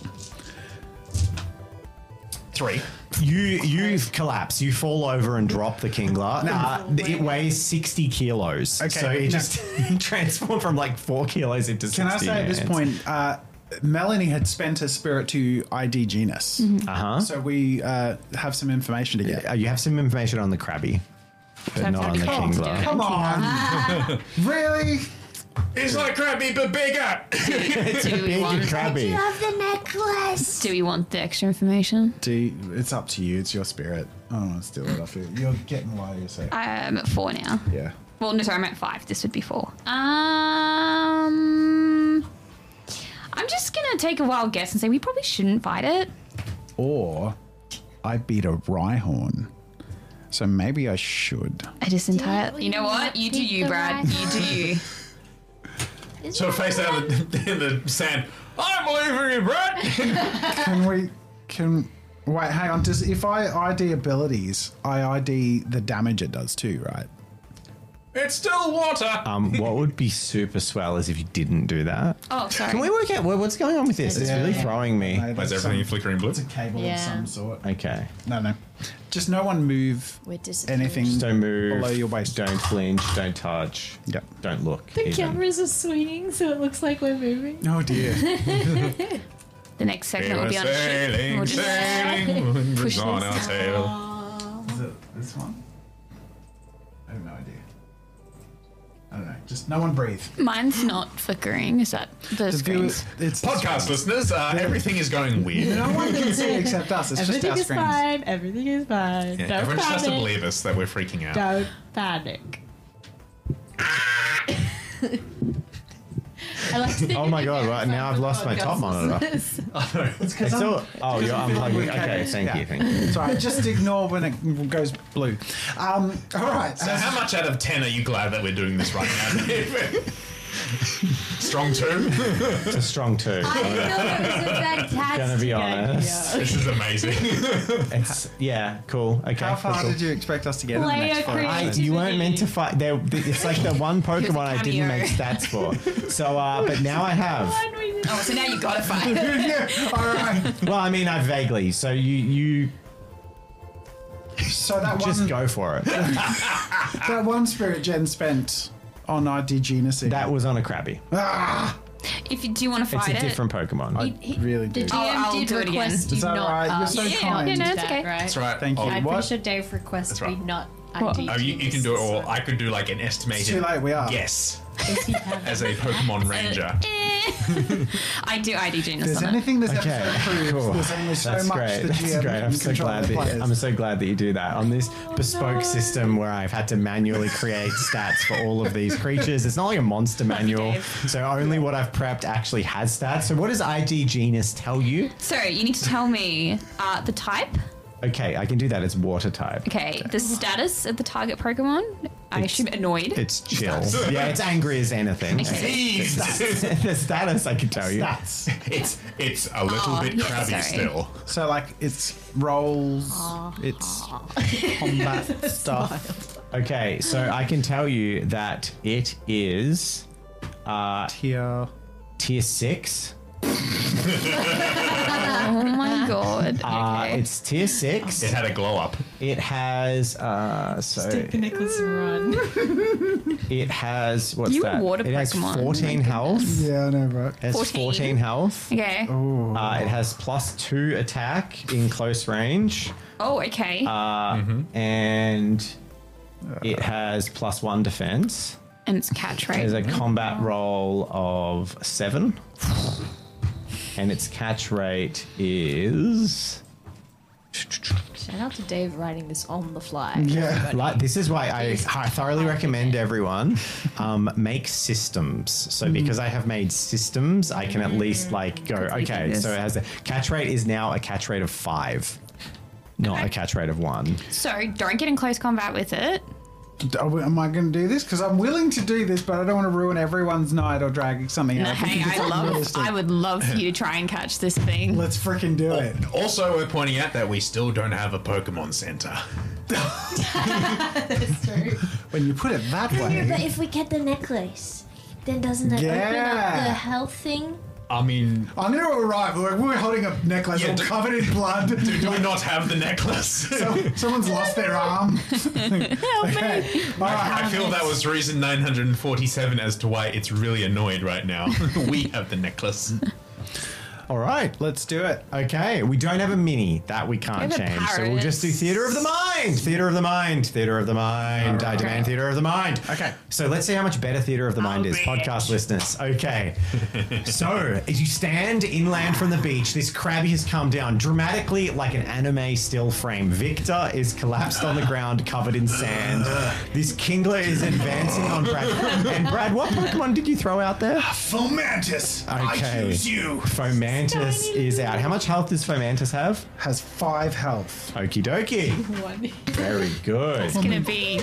Three. You you collapse. You fall over and drop the Kingler. Uh, it weighs sixty kilos. Okay, so it no. just transformed from like four kilos into Can sixty. I say at this point, uh, Melanie had spent her spirit to I D Genus. Uh huh. So we uh, have some information to get. Uh, you have some information on the Krabby, but Time not for on the the Kingler. Kingler. Come on. Really? It's like Krabby, but bigger. Do we want? Krabby. Love the necklace. Do we want the extra information? Do you, it's up to you. It's your spirit. I don't want to steal it off you. You're getting low, you say. I'm at four now. Yeah. Well, no, sorry, I'm at five. This would be four. Um, I'm just gonna take a wild guess and say we probably shouldn't fight it. Or I beat a Rhyhorn. So maybe I should. I just entirely. You know what? You do you, Brad. You do you. So face out in the, in the sand. I'm leaving you, Brad. Can we... Can... Wait, hang on. Does if I I D abilities, I I D the damage it does too, right? It's still water. Um, what would be super swell is if you didn't do that. Oh, sorry. Can we work out what, what's going on with this? It's Yeah. really throwing me. No, Why is that's everything some- flickering blue? It's a cable Yeah. of some sort. Okay. No, no. Just no one move We're disappearing. anything Just don't move. below your waist. Don't flinch. Don't touch. Yep. Don't look. The even. cameras are swinging, so it looks like we're moving. Oh dear. The next We segment will were be on a ship. sailing, We'll just sailing, push on our this. tail. Is it this one? I have no idea. I don't know. Just no one breathe. Mine's not flickering. Is that the The viewer- screens? it's Podcast listeners, uh, everything is going weird. No one can see except us. It's Everything just our is screens. fine. Everything is fine. Yeah, Don't everyone just has to panic. believe us that we're freaking out. Don't panic. I like to think Oh my of god! it Right as now like I've lost my podcast top monitor. listeners. It's It's still. Oh, you're I'm unplugging. with Okay, cables. thank Yeah. you, thank you. Sorry, just ignore when it goes blue. Um, all right. So how much out of ten are you glad that we're doing this right now, Dave? Strong two? It's a strong two. I thought it was a fantastic. Gonna be honest. This is amazing. It's yeah, cool. Okay. How far cool. did you expect us to get in the Player next five? creativity. I, episodes? you weren't meant to fight. There, it's like the one Pokemon I didn't cameo. make stats for. So, uh, but now I have. Oh, so now you gotta fight. Yeah, all right. Well, I mean, I vaguely. So you you So that just one, go for it. that one spirit Jen spent on I D Genesee. That was on a Krabby. Ah, If you do you want to It's fight a it, different Pokemon. I really do. The G M I'll- I'll did do it again. request Is you that not right? You're ask so Yeah, kind. yeah, no, it's that, okay. right? That's right. Thank you. Oh, I'm What? pretty sure Dave requests That's right. we not What? I D. Oh, you, you can do it, or I could do like an estimated Too late, we are. guess Is he having- as a Pokemon Ranger. I do I D If Genus there's on it. anything this Okay, episode proves, cool. there's only so That's much great. the That's G M great. I'm can so control glad the that players. I'm so glad that you do that on this bespoke system where I've had to manually create stats for all of these creatures. It's not like a monster manual, so only what I've prepped actually has stats. So what does I D Genus tell you? So you need to tell me uh, the type. Okay, I can do that. It's water type. Okay, the status of the target Pokemon. I It's- assume annoyed. It's chill. Yeah, it's angry as anything. Jeez. The status I can tell you. Stats. It's it's a little Aw, bit yeah, crabby sorry. still. So like it's rolls, it's combat stuff. Okay, so I can tell you that it is uh, Tier. tier six. oh my god. Uh, Okay. it's tier six. It had a glow up. It has uh, so Take the necklace and run. it has what's You that? water It has Pokemon, my fourteen goodness. health. Yeah, I know, right? It has fourteen. fourteen health. okay. Uh, it has plus two attack in close range, Oh, okay. uh, and it has plus one defense. and it's catch rate. There's a combat roll of seven, and its catch rate is. Shout out to Dave writing this on the fly. Yeah. Like, this is why I, I thoroughly recommend everyone um, make systems. So because I have made systems, I can at least like go, Quickly do okay, this. so it has a catch rate is now a catch rate of five, not a catch rate of one. So don't get in close combat with it. Are we- Am I going to do this? Because I'm willing to do this, but I don't want to ruin everyone's night or drag something out. Hey, because I it's love. unrealistic. I would love for you to try and catch this thing. Let's freaking do it. Also, we're pointing out that we still don't have a Pokemon Center. That's true. When you put it that Yeah, but way. if we get the necklace, then doesn't it open up Yeah. the health thing? I mean, I'm going to arrive. We're, we're holding a necklace Yeah, all do- covered in blood. do, do we not have the necklace? So- someone's lost their arm. okay. All right. I feel that was reason nine hundred forty-seven as to why it's really annoyed right now. We have the necklace. All right. Let's do it. Okay, we don't have a mini. That we can't We have a change. So we'll just do Paris. Theater of the Mind. mind. Theater of the mind. Theater of the mind. I demand theater of the mind. Okay. So let's see how much better theater of the mind Oh, is, bitch. podcast listeners. Okay. So as you stand inland from the beach, this crabby has come down dramatically like an anime still frame. Victor is collapsed on the ground, covered in sand. This Kingler is advancing on Brad. And Brad, what Pokemon did you throw out there? Fomantis. Okay. I choose you. Fomantis is out. How much health does Fomantis have? Has five health. Okie dokie. Very good. It's gonna be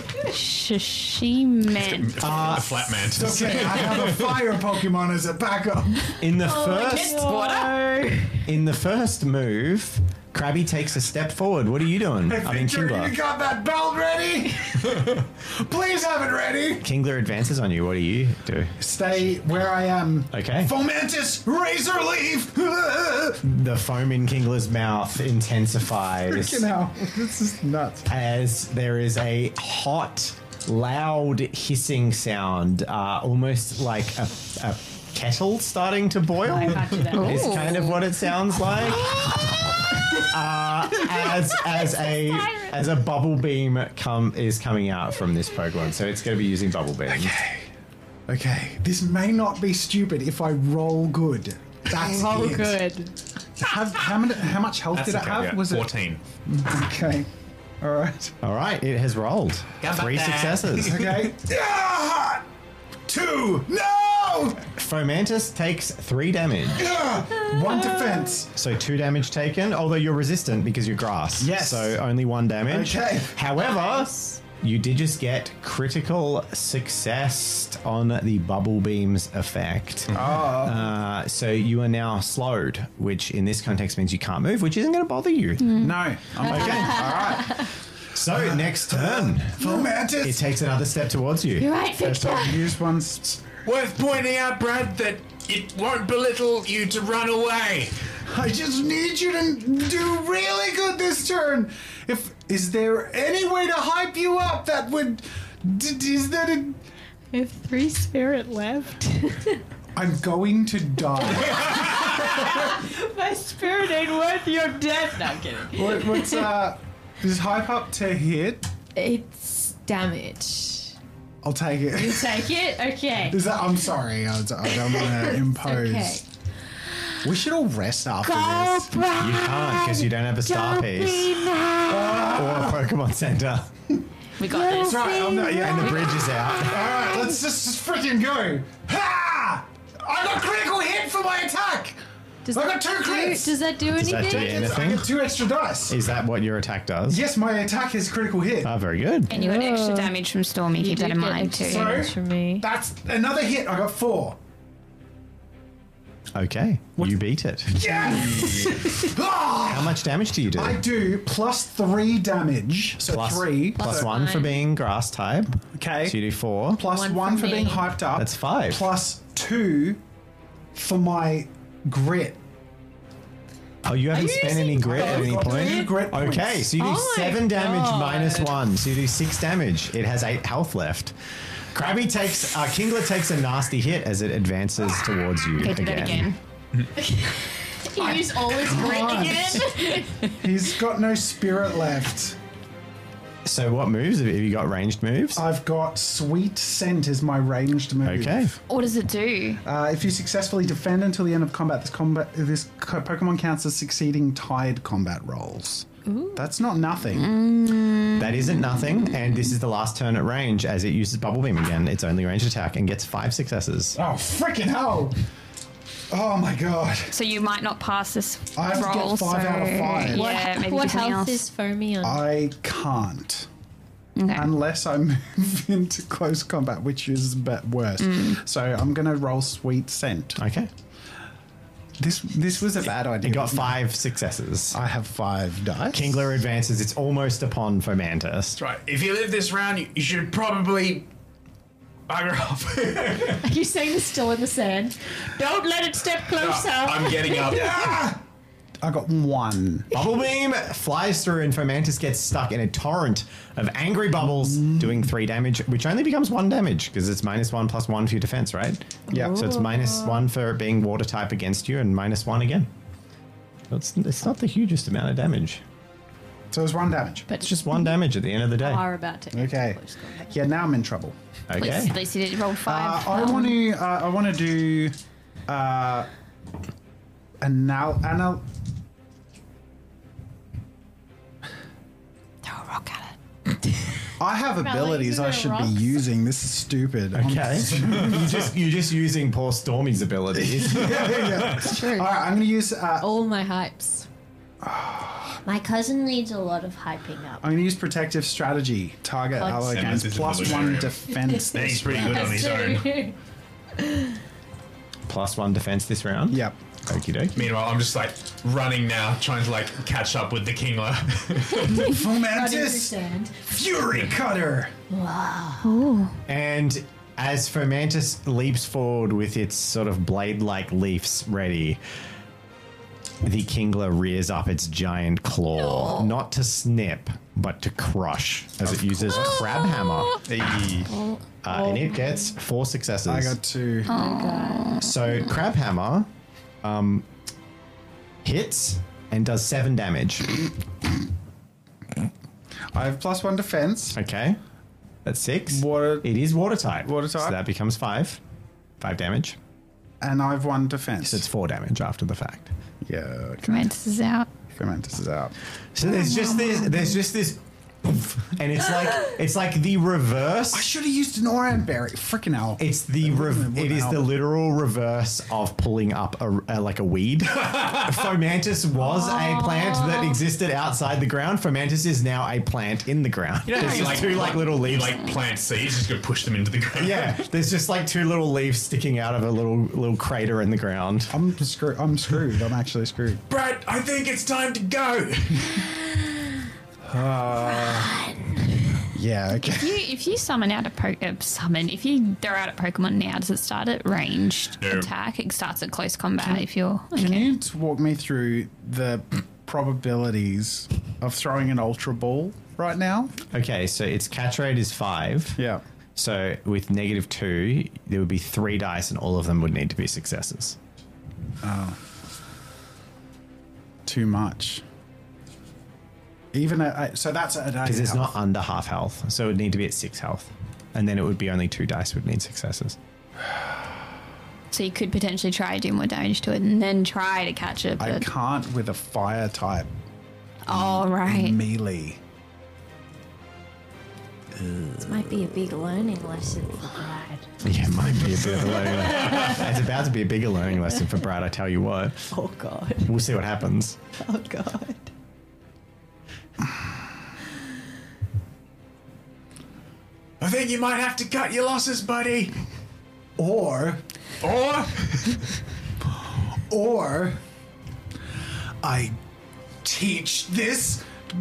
Shishimen. Uh, the flat mantis. Okay, I have a fire Pokemon as a backup. in the first Water. in the first move, Krabby takes a step forward. What are you doing? I mean, Kingler. got that belt ready? Please have it ready. Kingler advances on you. What do you do? Stay where I am. Okay. Fomantis, razor leaf. The foam in Kingler's mouth intensifies Freaking hell. This is nuts. as there is a hot, loud hissing sound, uh, almost like a, a kettle starting to boil. Is kind of what it sounds like. Uh, as as a as a bubble beam come is coming out from this Pokemon, so it's going to be using bubble beam. Okay. Okay. This may not be stupid if I roll good. That's Oh, it. good. Have, how, many, how much health That's did it okay, have? yeah. Was it fourteen. okay? All right. All right, it has rolled Got three that. successes. Okay. Ah! Two. No. Fomantis takes three damage, Ah! One defense. so two damage taken. Although you're resistant because you're grass, Yes. so only one damage. Okay. However, you did just get critical success on the bubble beam's effect. Oh. Uh, so you are now slowed, which in this context means you can't move, which isn't going to bother you. No. I'm Okay. All right. So next turn, Fomantis. it takes another step towards you. You're right, So Victor. use one's. Worth pointing out, Brad, that it won't belittle you to run away. I just need you to do really good this turn. If is there any way to hype you up that would? D- is that a? I have three spirit left. I'm going to die. My spirit ain't worth your death. No, I'm kidding. what, what's uh? Is hype up to hit? It's damage. I'll take it. Take it? Okay. Is that? I'm sorry. I, was- I don't want to impose. Okay. We should all rest after Go, this. You can't because you don't have a star Don't piece be mad. or a Pokemon Center, We got this. That's right. I'm not, yeah. and the bridge is out. All right. Let's just, just freaking go. Ha! I got critical hit for my attack. Does I that got two do- crits. Does that do Does anything? that do I anything? get two extra dice. Is that what your attack does? Yes, my attack is critical hit. Ah, very good. And you got extra damage from Stormy. You Keep that did in get mind extra too. Sorry? damage from me. That's another hit. I got four. Okay, you beat it. Yes! Ah! How much damage do you do? I do plus three damage. So Plus- three. plus So- one for being grass type. Okay. So you do four. Plus One one, for for being me. hyped up. That's five. Plus two for my grit. Oh, you haven't you spent any using grit at any I've got point? two grit points. Okay, so you do Oh my seven damage God. minus one. So you do six damage. It has eight health left. Krabby takes, uh, Kingler takes a nasty hit as it advances towards you Okay, do that again. You use all his grit again. He's got no spirit left. So what moves? Have you got ranged moves? I've got Sweet Scent as my ranged move. Okay. What does it do? Uh, if you successfully defend until the end of combat, this combat this co- Pokemon counts as succeeding tied combat rolls. That's not nothing. That isn't nothing, and this is the last turn at range as it uses Bubble Beam again. It's only ranged attack and gets five successes. Oh, freaking hell! Oh my god. So you might not pass this I have to get roll. five so out of five. yeah, maybe what do something health else. is foamy on? I can't. Okay. Unless I move into close combat, which is a bit worse. So I'm going to roll Sweet Scent. Okay. This this was a bad idea. You got wasn't it? five successes. I have five dice. Kingler advances. It's almost upon Fomantis. That's right. If you live this round, you, you should probably bugger off. Are you saying it's still in the sand? Don't let it step closer. I'm getting up. I got one. Bubble Beam flies through and Fomantis gets stuck in a torrent of angry bubbles, doing three damage, which only becomes one damage because it's minus one plus one for your defense, right? Yeah. So it's minus one for being water type against you and minus one again. So it's, it's not the hugest amount of damage. So it's one damage. But It's just one damage at the end of the day. are about to. enter Okay. close combat. Yeah, now I'm in trouble. At Okay. least, at least you did roll Uh, five. I want to. Uh, I want to do. Uh, anal. Anal. Throw a rock at it. I have abilities I laser should rocks. be using. This is stupid. I'm- Okay. you just you're just using poor Stormy's abilities. yeah, yeah. It's true. All right, I'm going to use. Uh, All my hypes. My cousin needs a lot of hyping up. I'm going to use protective strategy. Target Flex. ally And gains this is plus military. one defense. He's this pretty good round. on his own. Plus one defense this round. Yep. Okie dokie. Meanwhile, I'm just like running now, trying to like catch up with the Kingler. Fomantis, Understand. Fury Cutter. And as Fomantis leaps forward with its sort of blade-like leaves ready, the Kingler rears up its giant claw, not to snip, but to crush, as it uses Crab Hammer. Uh, and it gets four successes. I got two. So Crab Hammer um, hits and does seven damage. I have plus one defense. Okay. That's six. Water- It is water type. Water type. So that becomes five. Five damage. And I've one defense. So it's four damage after the fact. yeah, okay. Mantis is out. Fomantis is out. So there's just this there's just this oomph, and it's like it's like the reverse. I should have used an Oran Berry. Freaking hell. It's the rev- Wouldn't it is help. the literal reverse of pulling up a, a- like a weed. Fomantis was a plant that existed outside the ground. Fomantis is now a plant in the ground. You know how There's you just like, two like little leaves. like plant seeds, just gonna push them into the ground. Yeah, there's just like two little leaves sticking out of a little little crater in the ground. I'm screwed. I'm screwed. I'm actually screwed. Brad, I think it's time to go. Yeah, okay. If you, if you summon out a po- uh, summon, if you throw out a Pokemon now, does it start at ranged No. attack? It starts at close combat. If you're okay. Can you t- walk me through the probabilities of throwing an Ultra Ball right now? Okay, so its catch rate is five. Yeah. So with negative two, there would be three dice, and all of them would need to be successes. Too much. Even at, uh, so that's at Because it's not under half health, so it would need to be at six health, and then it would be only two dice would need successes. So you could potentially try to do more damage to it and then try to catch it. I But can't with a fire type oh right, melee. This might be a big learning lesson for Brad. Yeah, it might be a bit of a learning lesson. It's about to be a bigger learning lesson for Brad, I tell you what. Oh god. We'll see what happens. Oh god. I think you might have to cut your losses, buddy. Or, Or or, I teach this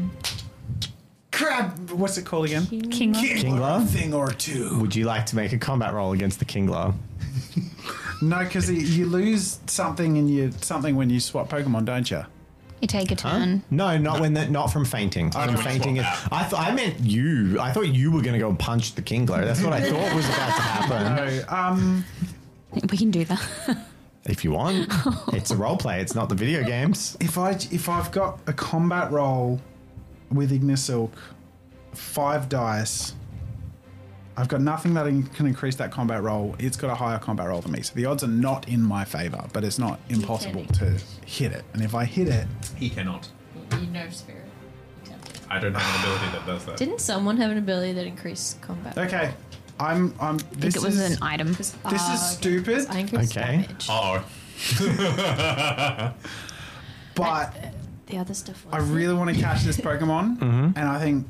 crab. What's it called again? King. Kingler? Thing or two. Would you like to make a combat roll against the Kingler? No, because you lose something in you something when you swap Pokemon, don't you? You take a turn. No, not when that. Not from fainting. From don't fainting is. swap I thought I meant you. I thought you were going to go and punch the Kingler. That's what I thought was about to happen. No, um, We can do that. If you want, it's a role play. It's not the video games. if I if I've got a combat roll with Ignisilk, five dice, I've got nothing that can increase that combat roll. It's got a higher combat roll than me, so the odds are not in my favor. But it's not impossible to hit it. And if I hit it, he cannot. You know spirit. I don't have an ability that does that. Didn't someone have an ability that increased combat? okay, I'm I'm. I think This it was is an item. this is stupid, I increased Okay. damage. Uh oh. but The other stuff was I really want to catch this Pokemon, and I think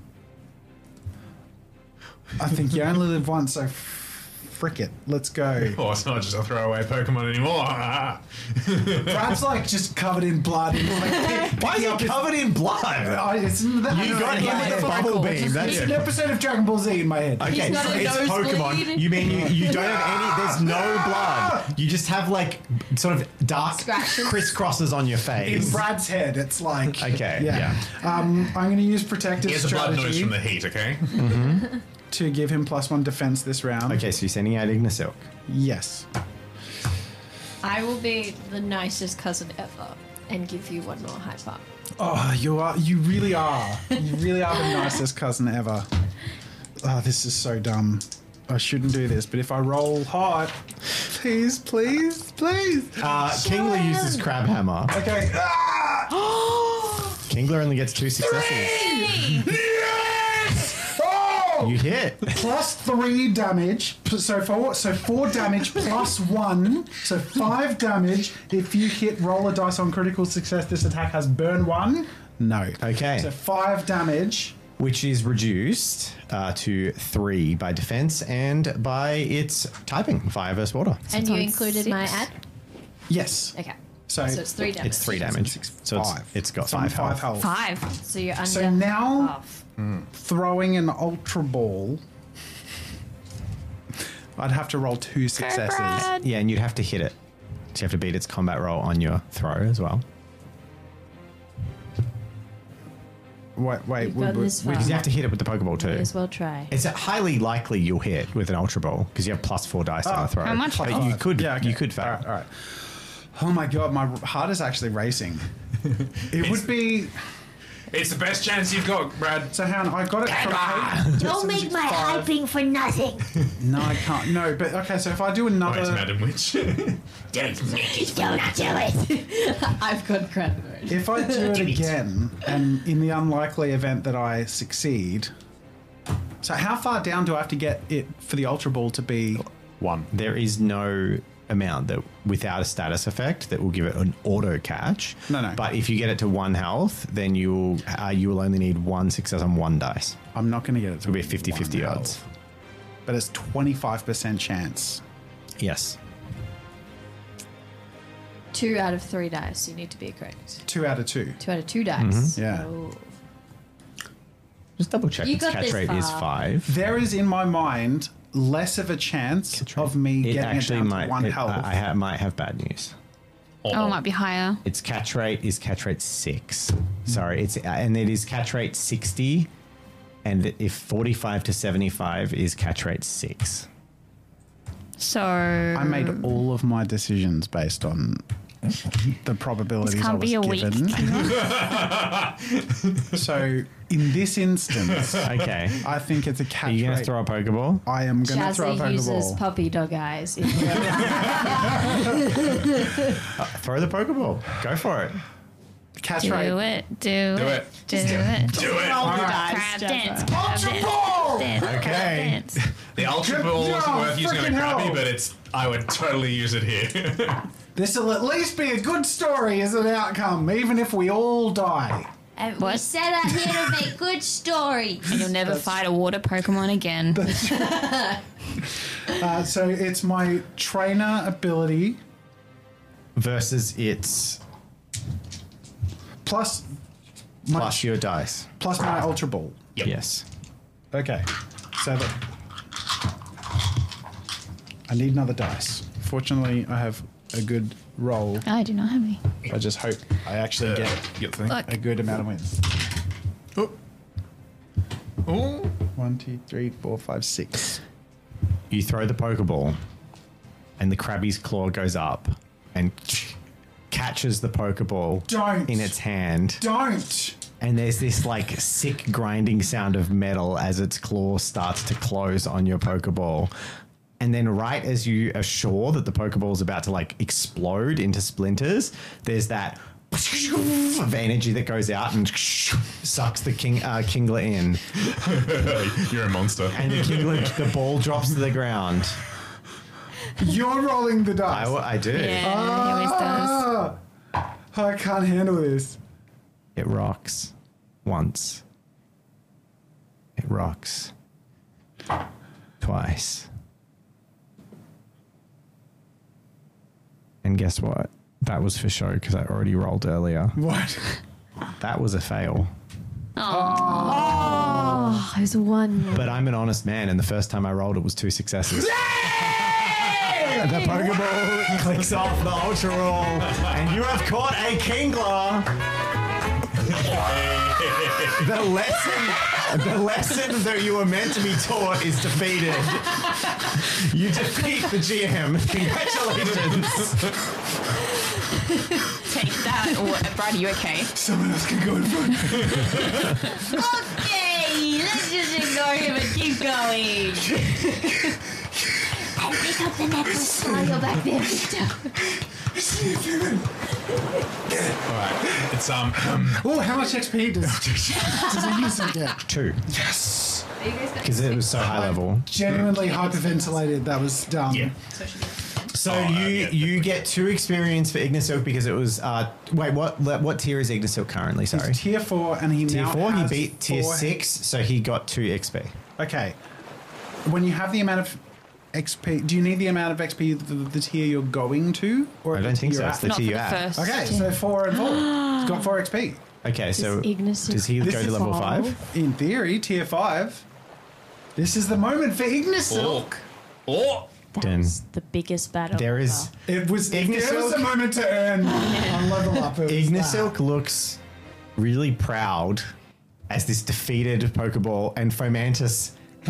I think you only live once, so frick it. Let's go. Oh, it's not just a throwaway Pokemon anymore. Brad's like just covered in blood. And like, pick, Why is up he his- covered in blood? I, it's, that, You got him my with head. a bubble beam. That's It's an episode of Dragon Ball Z in my head. Okay, got a it's nosebleed. Pokemon. You mean you, you don't have any? There's no blood. You just have like sort of dark Scratches. crisscrosses on your In face. Brad's head, it's like Okay, yeah. Um, I'm going to use protective Here's the blood noise strategy from the heat, okay? to give him plus one defense this round. Okay, so you're sending out Ignisilk. Yes. I will be the nicest cousin ever and give you one more high five. Oh, you are. You really are. You really are the nicest cousin ever. Oh, this is so dumb. I shouldn't do this, but if I roll hot, please, please, please. Uh, Kingler uses Crab Hammer. Okay. Ah! Kingler only gets two successes. Yes! Oh! You hit. Plus three damage. So four. So four damage plus one. So five damage. If you hit roll a dice on critical success, this attack has burn one. No. Okay. So five damage. Which is reduced uh, to three by defense and by its typing, fire versus water. And you on included my six. ad? Yes. Okay. So, So it's three damage. It's three damage. So it's, five. it's got So I'm five, five health. health. Five. So you're under So now half. throwing an ultra ball, I'd have to roll two successes. Brad. Yeah, and you'd have to hit it. So you have to beat its combat roll on your throw as well. Wait, wait. You've would- got would- this would- far. Because you have to hit it with the Pokeball May too. as well try. It's highly likely you'll hit with an Ultra Ball because you have plus four dice on Oh, the throw. how much But health? you could, Yeah, okay. you could fail. All right, all right. Oh my god, my heart is actually racing. It would be. It's the best chance you've got, Brad. So, hang on, I got it from eight. Don't make my Five. hyping for nothing. No, I can't. No, but okay, so if I do another. Wait, Madam Witch. Don't make it. Don't do it. I've got credit. If I do it again, and in the unlikely event that I succeed. So, how far down do I have to get it for the Ultra Ball to be? One. There is no amount that without a status effect that will give it an auto catch. No, no. But if you get it to one health, then you will uh, you will only need one success on one dice. I'm not going to get it to It'll be a fifty-fifty one odds. health. But it's twenty-five percent chance. Yes. Two out of three dice. You need to be correct. Two out of two. Two out of two dice. Yeah. Oh. Just double check You its got catch this rate is far. five. There is in my mind less of a chance of me It getting it actually down might. to one it- health. I, I ha- might have bad news. Oh, it might be higher. Its catch rate is catch rate six. Sorry, it's uh, and it is catch rate sixty, and if forty-five to seventy-five is catch rate six. So I made all of my decisions based on the probabilities This I can't was be a week. given. So in this instance, Okay. I think it's a catch Are you going to rate. throw a Pokeball? I am going to throw a Jazzy uses Pokeball. puppy dog eyes. in real life. Throw the Pokeball. Go for it. Catch do rate. it. Do, Do it. it. Do it. Do it. Crab dance. Crab dance. dance, Okay. crab dance. The Ultra Good Ball wasn't job, worth using on a freaking Krabby, hell. but it's. I would totally use it here. This will at least be a good story as an outcome, even if we all die. And we What? set out here to make good stories. And you'll never fight a water Pokemon again. Uh, so it's my trainer ability Versus its plus my, plus your dice. plus my Ultra Ball. Yep. Yes. Okay, so that I need another dice. Fortunately, I have a good roll. I do not have any. I just hope I actually get Get the thing. Look. a good amount of wins. Oh. Oh. One, two, three, four, five, six. You throw the Pokeball, and the Krabby's claw goes up and catches the Pokeball Don't. in its hand. Don't. And there's this like sick grinding sound of metal as its claw starts to close on your Pokeball. And then right as you are sure that the Pokeball is about to like explode into splinters, there's that of energy that goes out and sucks the king uh, Kingler in. You're a monster. And the Kingler, the ball drops to the ground. You're rolling the I, dice. I do. Yeah, he always does. Ah, I can't handle this. It rocks once. It rocks twice. And guess what? That was for show because I already rolled earlier. What? That was a fail. Oh, there's one. But I'm an honest man, and the first time I rolled it was two successes. The Pokeball clicks off the Ultra Roll, and you have caught a Kingler. The lesson, the lesson that you were meant to be taught is defeated. You defeat the G M. Congratulations. Take that. Or, Brad, are you okay? Someone else can go in front. Okay, let's just ignore him and keep going. I'll pick up the necklace while you're back there, Victor. All right. It's um. um Oh, how much X P does, does a user get? Two. Yes. Because it was so high level. Genuinely hyperventilated. That was dumb. yeah. So Oh, you yeah. you get two experience for Ignisilk because it was uh wait what what tier is Ignisilk currently? Sorry, He's tier four, and he tier now four. He has beat tier four- six, so he got two X P. Okay. When you have the amount of X P, do you need the amount of X P the, the tier you're going to, or I the don't think tier so. you're It's at? the Not tier for you the at. first. Okay, so four and four. He's got four X P. Okay, so Ignisilk- does he This go to is level five. five? In theory, tier five. This is the moment for Ignisilk. Or Dun. That's the biggest battle. There is It was if there Ignisilk- was a moment to earn on level up. It was Ignisilk looks really proud as this defeated Pokeball, and Fomantis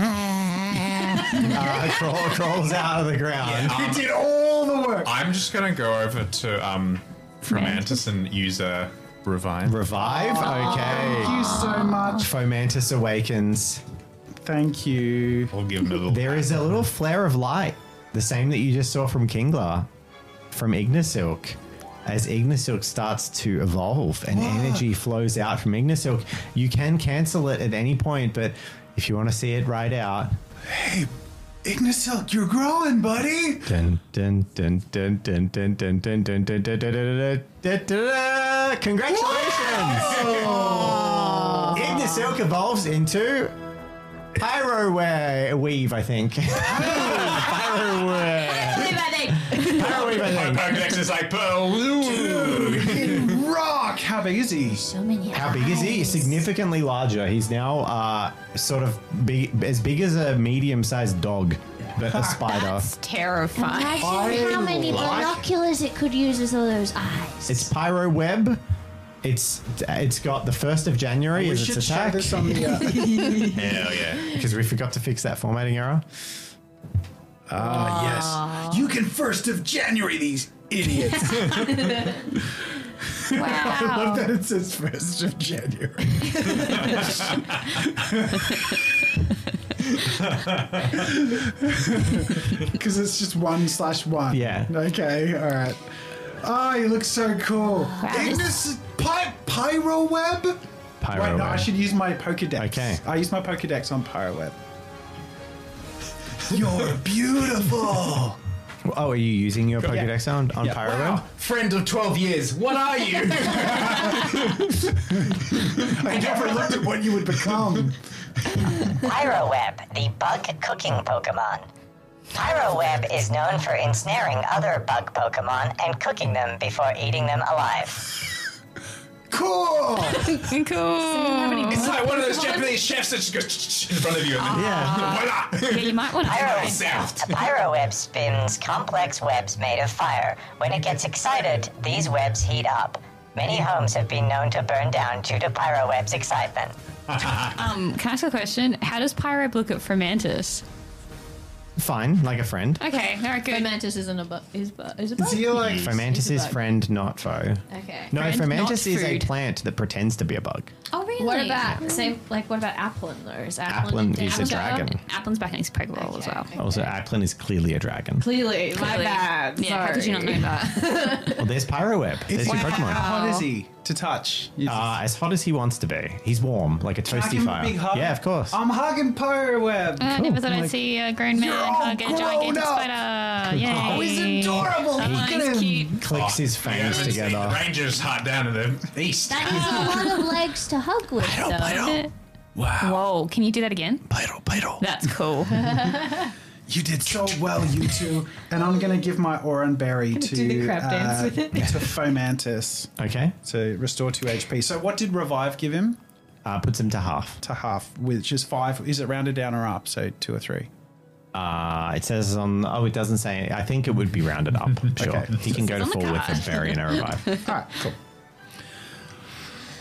uh, crawl, crawls out of the ground. that. He did all the work. I'm just gonna go over to um Fremantis and use a revive. Revive? Thank you Okay. so much. Fomantis awakens. Thank you. I'll give him a little. There is a little flare of light, the same that you just saw from Kingler, from Ignisilk. As Ignisilk starts to evolve and energy flows out from Ignisilk, you can cancel it at any point, but if you want to see it right out, Hey, Ignisilk, you're growing, buddy. dun dun dun dun dun dun dun dun dun dun dun dun dun dun dun. Congratulations! Ignisilk evolves into Pyro we- Weave, I think. Pyro Weave. Pyro Weave, I think. Pokedex is like pearl. Rock. How big is he? So many How big is he? eyes. Significantly larger. He's now uh, sort of big, as big as a medium-sized dog, but a spider. That's terrifying. Imagine how many like- binoculars it could use as all those eyes. It's Pyro Web. It's it's got the first of January We as should its show attack this on the. Uh, Hell yeah. because we forgot to fix that formatting error. Ah, yes. You can first of January these idiots. I Wow. love that it says first of January. Because it's just one slash one. Yeah. Okay. All right. Oh, you look so cool. Ignis Py- Pyro Web. Pyro Wait, no, I Web. should use my Pokedex. Okay. I use my Pokedex on Pyro Web. You're beautiful. Oh, are you using your Pokedex on, on Yeah. Pyro Wow. Web? Friend of twelve years. What are you? I never looked at what you would become. Pyroweb, the bug cooking Pokemon. Pyroweb is known for ensnaring other bug Pokemon and cooking them before eating them alive. Cool. Cool. It's like one of those Japanese chefs that just goes in front of you and then Yeah. voila. Yeah, you might want to Pyro, try. Sound. a Pyroweb spins complex webs made of fire. When it gets excited, these webs heat up. Many homes have been known to burn down due to Pyroweb's excitement. Um, can I ask a question? How does Pyro look at Fremantis? Fine, like a friend. Okay, very good. Mantis isn't a bu- is bu- is a bug. Is he like? Fomantis He's a is bug. friend, not foe. Okay. No, Friend, Fomantis not is a food. plant that pretends to be a bug. Oh, really? What about same like what about Applin though? Is Applin, Applin is a Applin's dragon. Applin's back in his Pokeball as well. Also, Applin is clearly a dragon. Clearly, my Clearly. bad. Yeah, how did you not know that? Well, there's Pyroweb. There's your How Pokemon. hot is he to touch? You just- Uh, as hot as he wants to be. He's warm, like a Can I toasty give him a fire. big hug? Yeah, of course. I'm hugging Pyro Web. I never thought I'd Like, see a grown man You're all hug a grown gigantic up. spider. Yay. Oh, he's adorable. Oh, Look at he's him. cute. Clicks his Yeah, fangs it's the together. Ranger's hut down in the east. That is a lot of legs to hug with, though. Wow. Whoa, can you do that again? Pyro, Pyro. That's cool. You did so well, you two. And I'm going to give my Oran Berry to, Do the crab dance uh, with it. to Fomantis Okay. to restore two H P. So what did Revive give him? Uh, puts him to half. To half, which is five. Is it rounded down or up? So two or three? Uh, it says on. Oh, it doesn't say. I think it would be rounded up. Sure. Okay. He can go to on the full with a card. berry and a revive. All right, cool.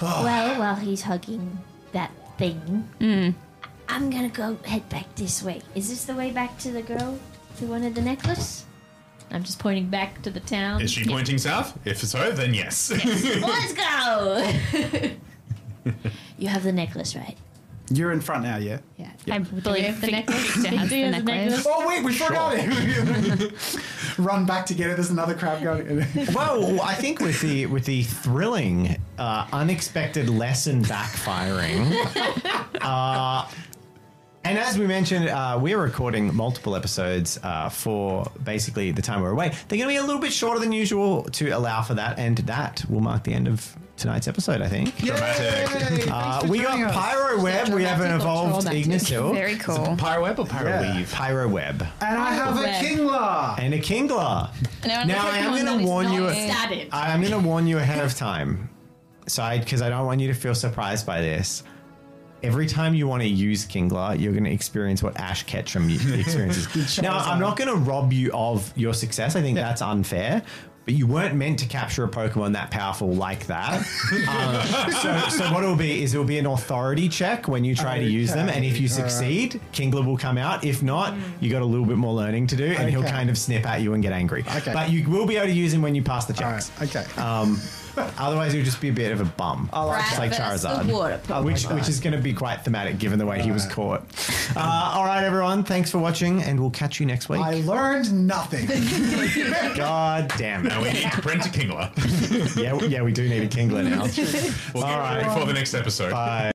Well, while he's hugging that thing, Mm. I'm gonna go head back this way. Is this the way back to the girl who wanted the necklace? I'm just pointing back to the town. Is she pointing south? If so, then yes. Let's go! You have the necklace, right? You're in front now, yeah? Yeah. I believe the necklace? Victor has Victor the has the necklace. necklace? Oh, wait, we forgot it. Run back to get it. There's another crowd going. Well, I think with the with the thrilling, uh, unexpected lesson backfiring, uh, and as we mentioned, uh, we're recording multiple episodes uh, for basically the time we're away. They're going to be a little bit shorter than usual to allow for that, and that will mark the end of tonight's episode, I think. Dramatic. Uh, we got Pyro Web. We have an dramatic or evolved traumatic? Ignisil. Very cool. Pyro web or pyro Yeah. weave? Pyro Web. And I have a Web. Kingler. And a Kingler. Now, Now, I am going to warn you. Started. I'm going to warn you ahead of time. So, because I don't want you to feel surprised by this. Every time you want to use Kingler, you're going to experience what Ash Ketchum experiences. Now, I'm not going to rob you of your success. I think that's unfair. But you weren't meant to capture a Pokemon that powerful like that. um, so, so what it will be is it will be an authority check when you try to use them, and if you succeed, Kingler will come out. If not, you got a little bit more learning to do, and he'll Okay. kind of snip at you and get angry. Okay. But you will be able to use him when you pass the All checks. right, okay. Um, otherwise, you'll just be a bit of a bum. I like Just that. like Versus Charizard. the water Pokemon. Which, which is going to be quite thematic given the way he was caught. Uh, all right, everyone. Thanks for watching, and we'll catch you next week. I learned nothing. God damn it. Now we need to print a Kingler. yeah, yeah, we do need a Kingler now. We'll All get right. ready for the next episode. Bye.